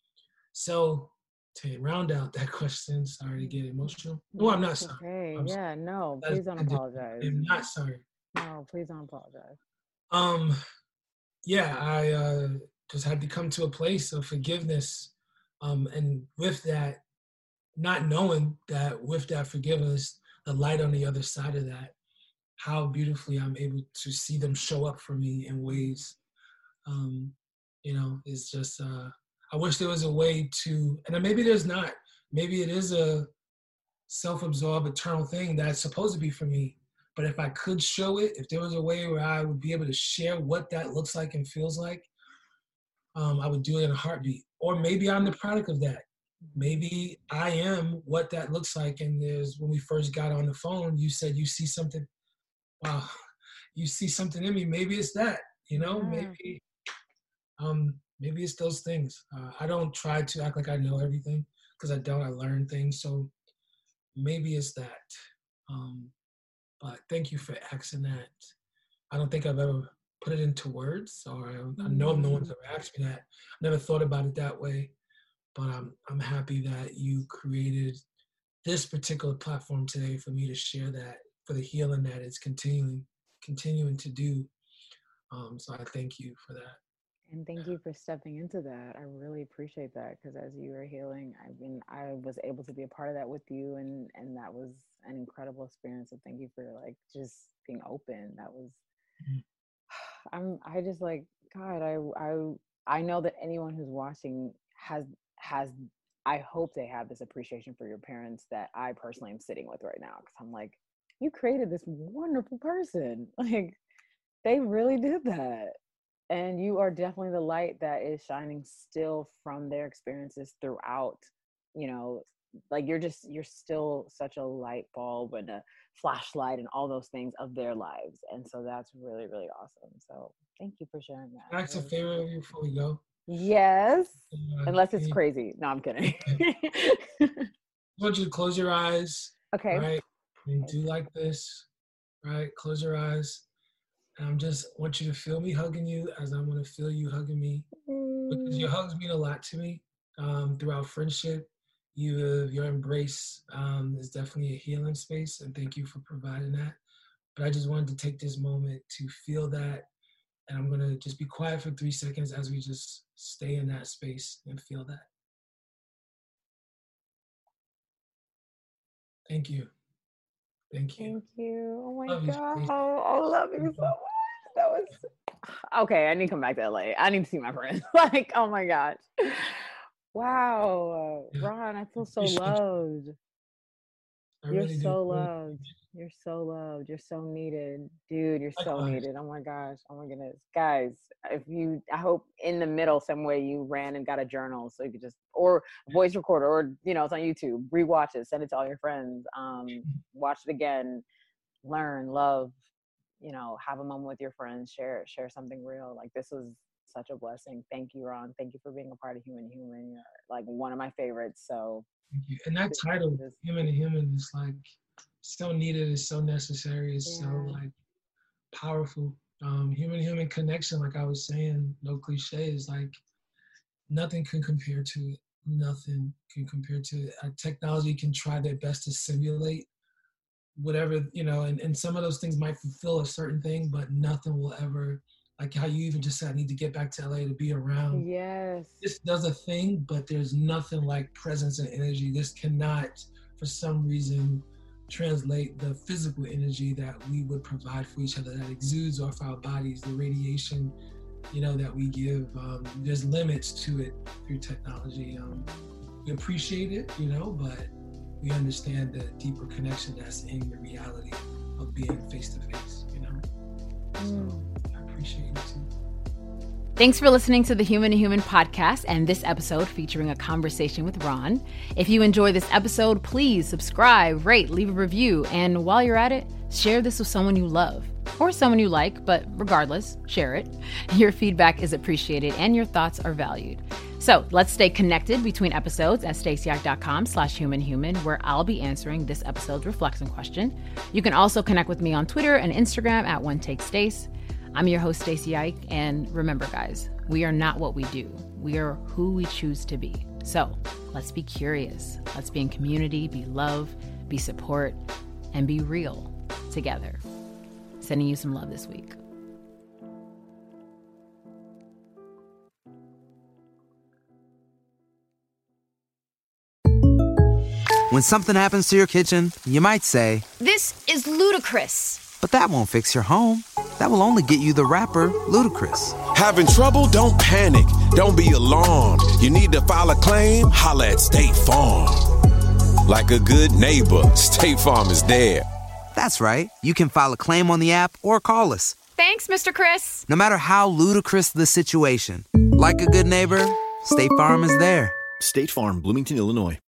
so to round out that question, sorry to get emotional. No, I'm No, not it's sorry. okay. I'm sorry. Yeah, no, That's please don't the difference. apologize. I'm not sorry. No, please don't apologize. Um, yeah, I uh, just had to come to a place of forgiveness, um, and with that, not knowing that with that forgiveness, the light on the other side of that, how beautifully I'm able to see them show up for me in ways, um, you know, it's just, uh, I wish there was a way to, and then maybe there's not, maybe it is a self-absorbed eternal thing that's supposed to be for me. But if I could show it, if there was a way where I would be able to share what that looks like and feels like, um, I would do it in a heartbeat. Or maybe I'm the product of that. Maybe I am what that looks like. And there's when we first got on the phone, you said you see something. Wow, you see something in me. Maybe it's that. You know, Yeah. maybe, um, maybe it's those things. Uh, I don't try to act like I know everything because I don't. I learn things. So maybe it's that. Um, but thank you for asking that. I don't think I've ever put it into words, or I, I know no one's ever asked me that. I never thought about it that way. But I'm I'm happy that you created this particular platform today for me to share that, for the healing that it's continuing continuing to do. Um, so I thank you for that. And thank you for stepping into that. I really appreciate that because as you were healing, I mean, I was able to be a part of that with you, and and that was an incredible experience. So thank you for like just being open. That was, I'm, I just like God. I I I know that anyone who's watching has has. I hope they have this appreciation for your parents that I personally am sitting with right now because I'm like, you created this wonderful person. Like they really did that. And you are definitely the light that is shining still from their experiences throughout, you know, like you're just, you're still such a light bulb and a flashlight and all those things of their lives. And so that's really, really awesome. So thank you for sharing that. Can I ask a favor of you before we go? Yes. Uh, Unless it's and- crazy. No, I'm kidding. I want you to close your eyes. Okay. Right. And do like this. Right. Close your eyes. And I'm just want you to feel me hugging you as I'm going to feel you hugging me. Because your hugs mean a lot to me um, throughout friendship. You, your embrace um, is definitely a healing space, and thank you for providing that. But I just wanted to take this moment to feel that, and I'm gonna just be quiet for three seconds as we just stay in that space and feel that. Thank you. Thank you. Thank you. Oh my Love you, God. Stacey. I love you so much. That was okay. I need to come back to L A. I need to see my friends. Like, oh my gosh. Wow. Yeah. Ron, I feel so Appreciate you. loved. I You're really do. so Really. loved. You're so loved. You're so needed. Dude, you're so Likewise. needed. Oh my gosh. Oh my goodness. Guys, if you, I hope in the middle some way you ran and got a journal so you could just, or voice recorder, or, you know, it's on YouTube. Rewatch it. Send it to all your friends. Um, watch it again. Learn, love, you know, have a moment with your friends. Share, share something real. Like, this was such a blessing. Thank you, Ron. Thank you for being a part of Human Human. You're like one of my favorites. So Thank you. And that title, Human to Human, is like so needed, it's so necessary, it's Yeah. so like powerful. Um, human to human connection, like I was saying, no cliche, is like nothing can compare to it. Nothing can compare to it. Uh, technology can try their best to simulate whatever, you know, and, and some of those things might fulfill a certain thing, but nothing will ever, like how you even just said, I need to get back to L A to be around. yes. This does a thing, but there's nothing like presence and energy. This cannot, for some reason, translate the physical energy that we would provide for each other, that exudes off our bodies, the radiation, you know, that we give. Um, there's limits to it through technology. Um, we appreciate it, you know, but we understand the deeper connection that's in the reality of being face to face, you know? So I appreciate it too. Thanks for listening to the Human to Human podcast and this episode featuring a conversation with Ron. If you enjoy this episode, please subscribe, rate, leave a review, and while you're at it, share this with someone you love or someone you like, but regardless, share it. Your feedback is appreciated and your thoughts are valued. So let's stay connected between episodes at staceyike.com slash humanhuman, where I'll be answering this episode's reflection question. You can also connect with me on Twitter and Instagram at one take stace. I'm your host, Stacey Ike, and remember, guys, we are not what we do. We are who we choose to be. So let's be curious. Let's be in community, be love, be support, and be real together. Sending you some love this week. When something happens to your kitchen, you might say, This is ludicrous. but that won't fix your home. That will only get you the rapper, Ludacris. Having trouble? Don't panic. Don't be alarmed. You need to file a claim? Holla at State Farm. Like a good neighbor, State Farm is there. That's right. You can file a claim on the app or call us. Thanks, Mister Chris. No matter how ludicrous the situation, like a good neighbor, State Farm is there. State Farm, Bloomington, Illinois.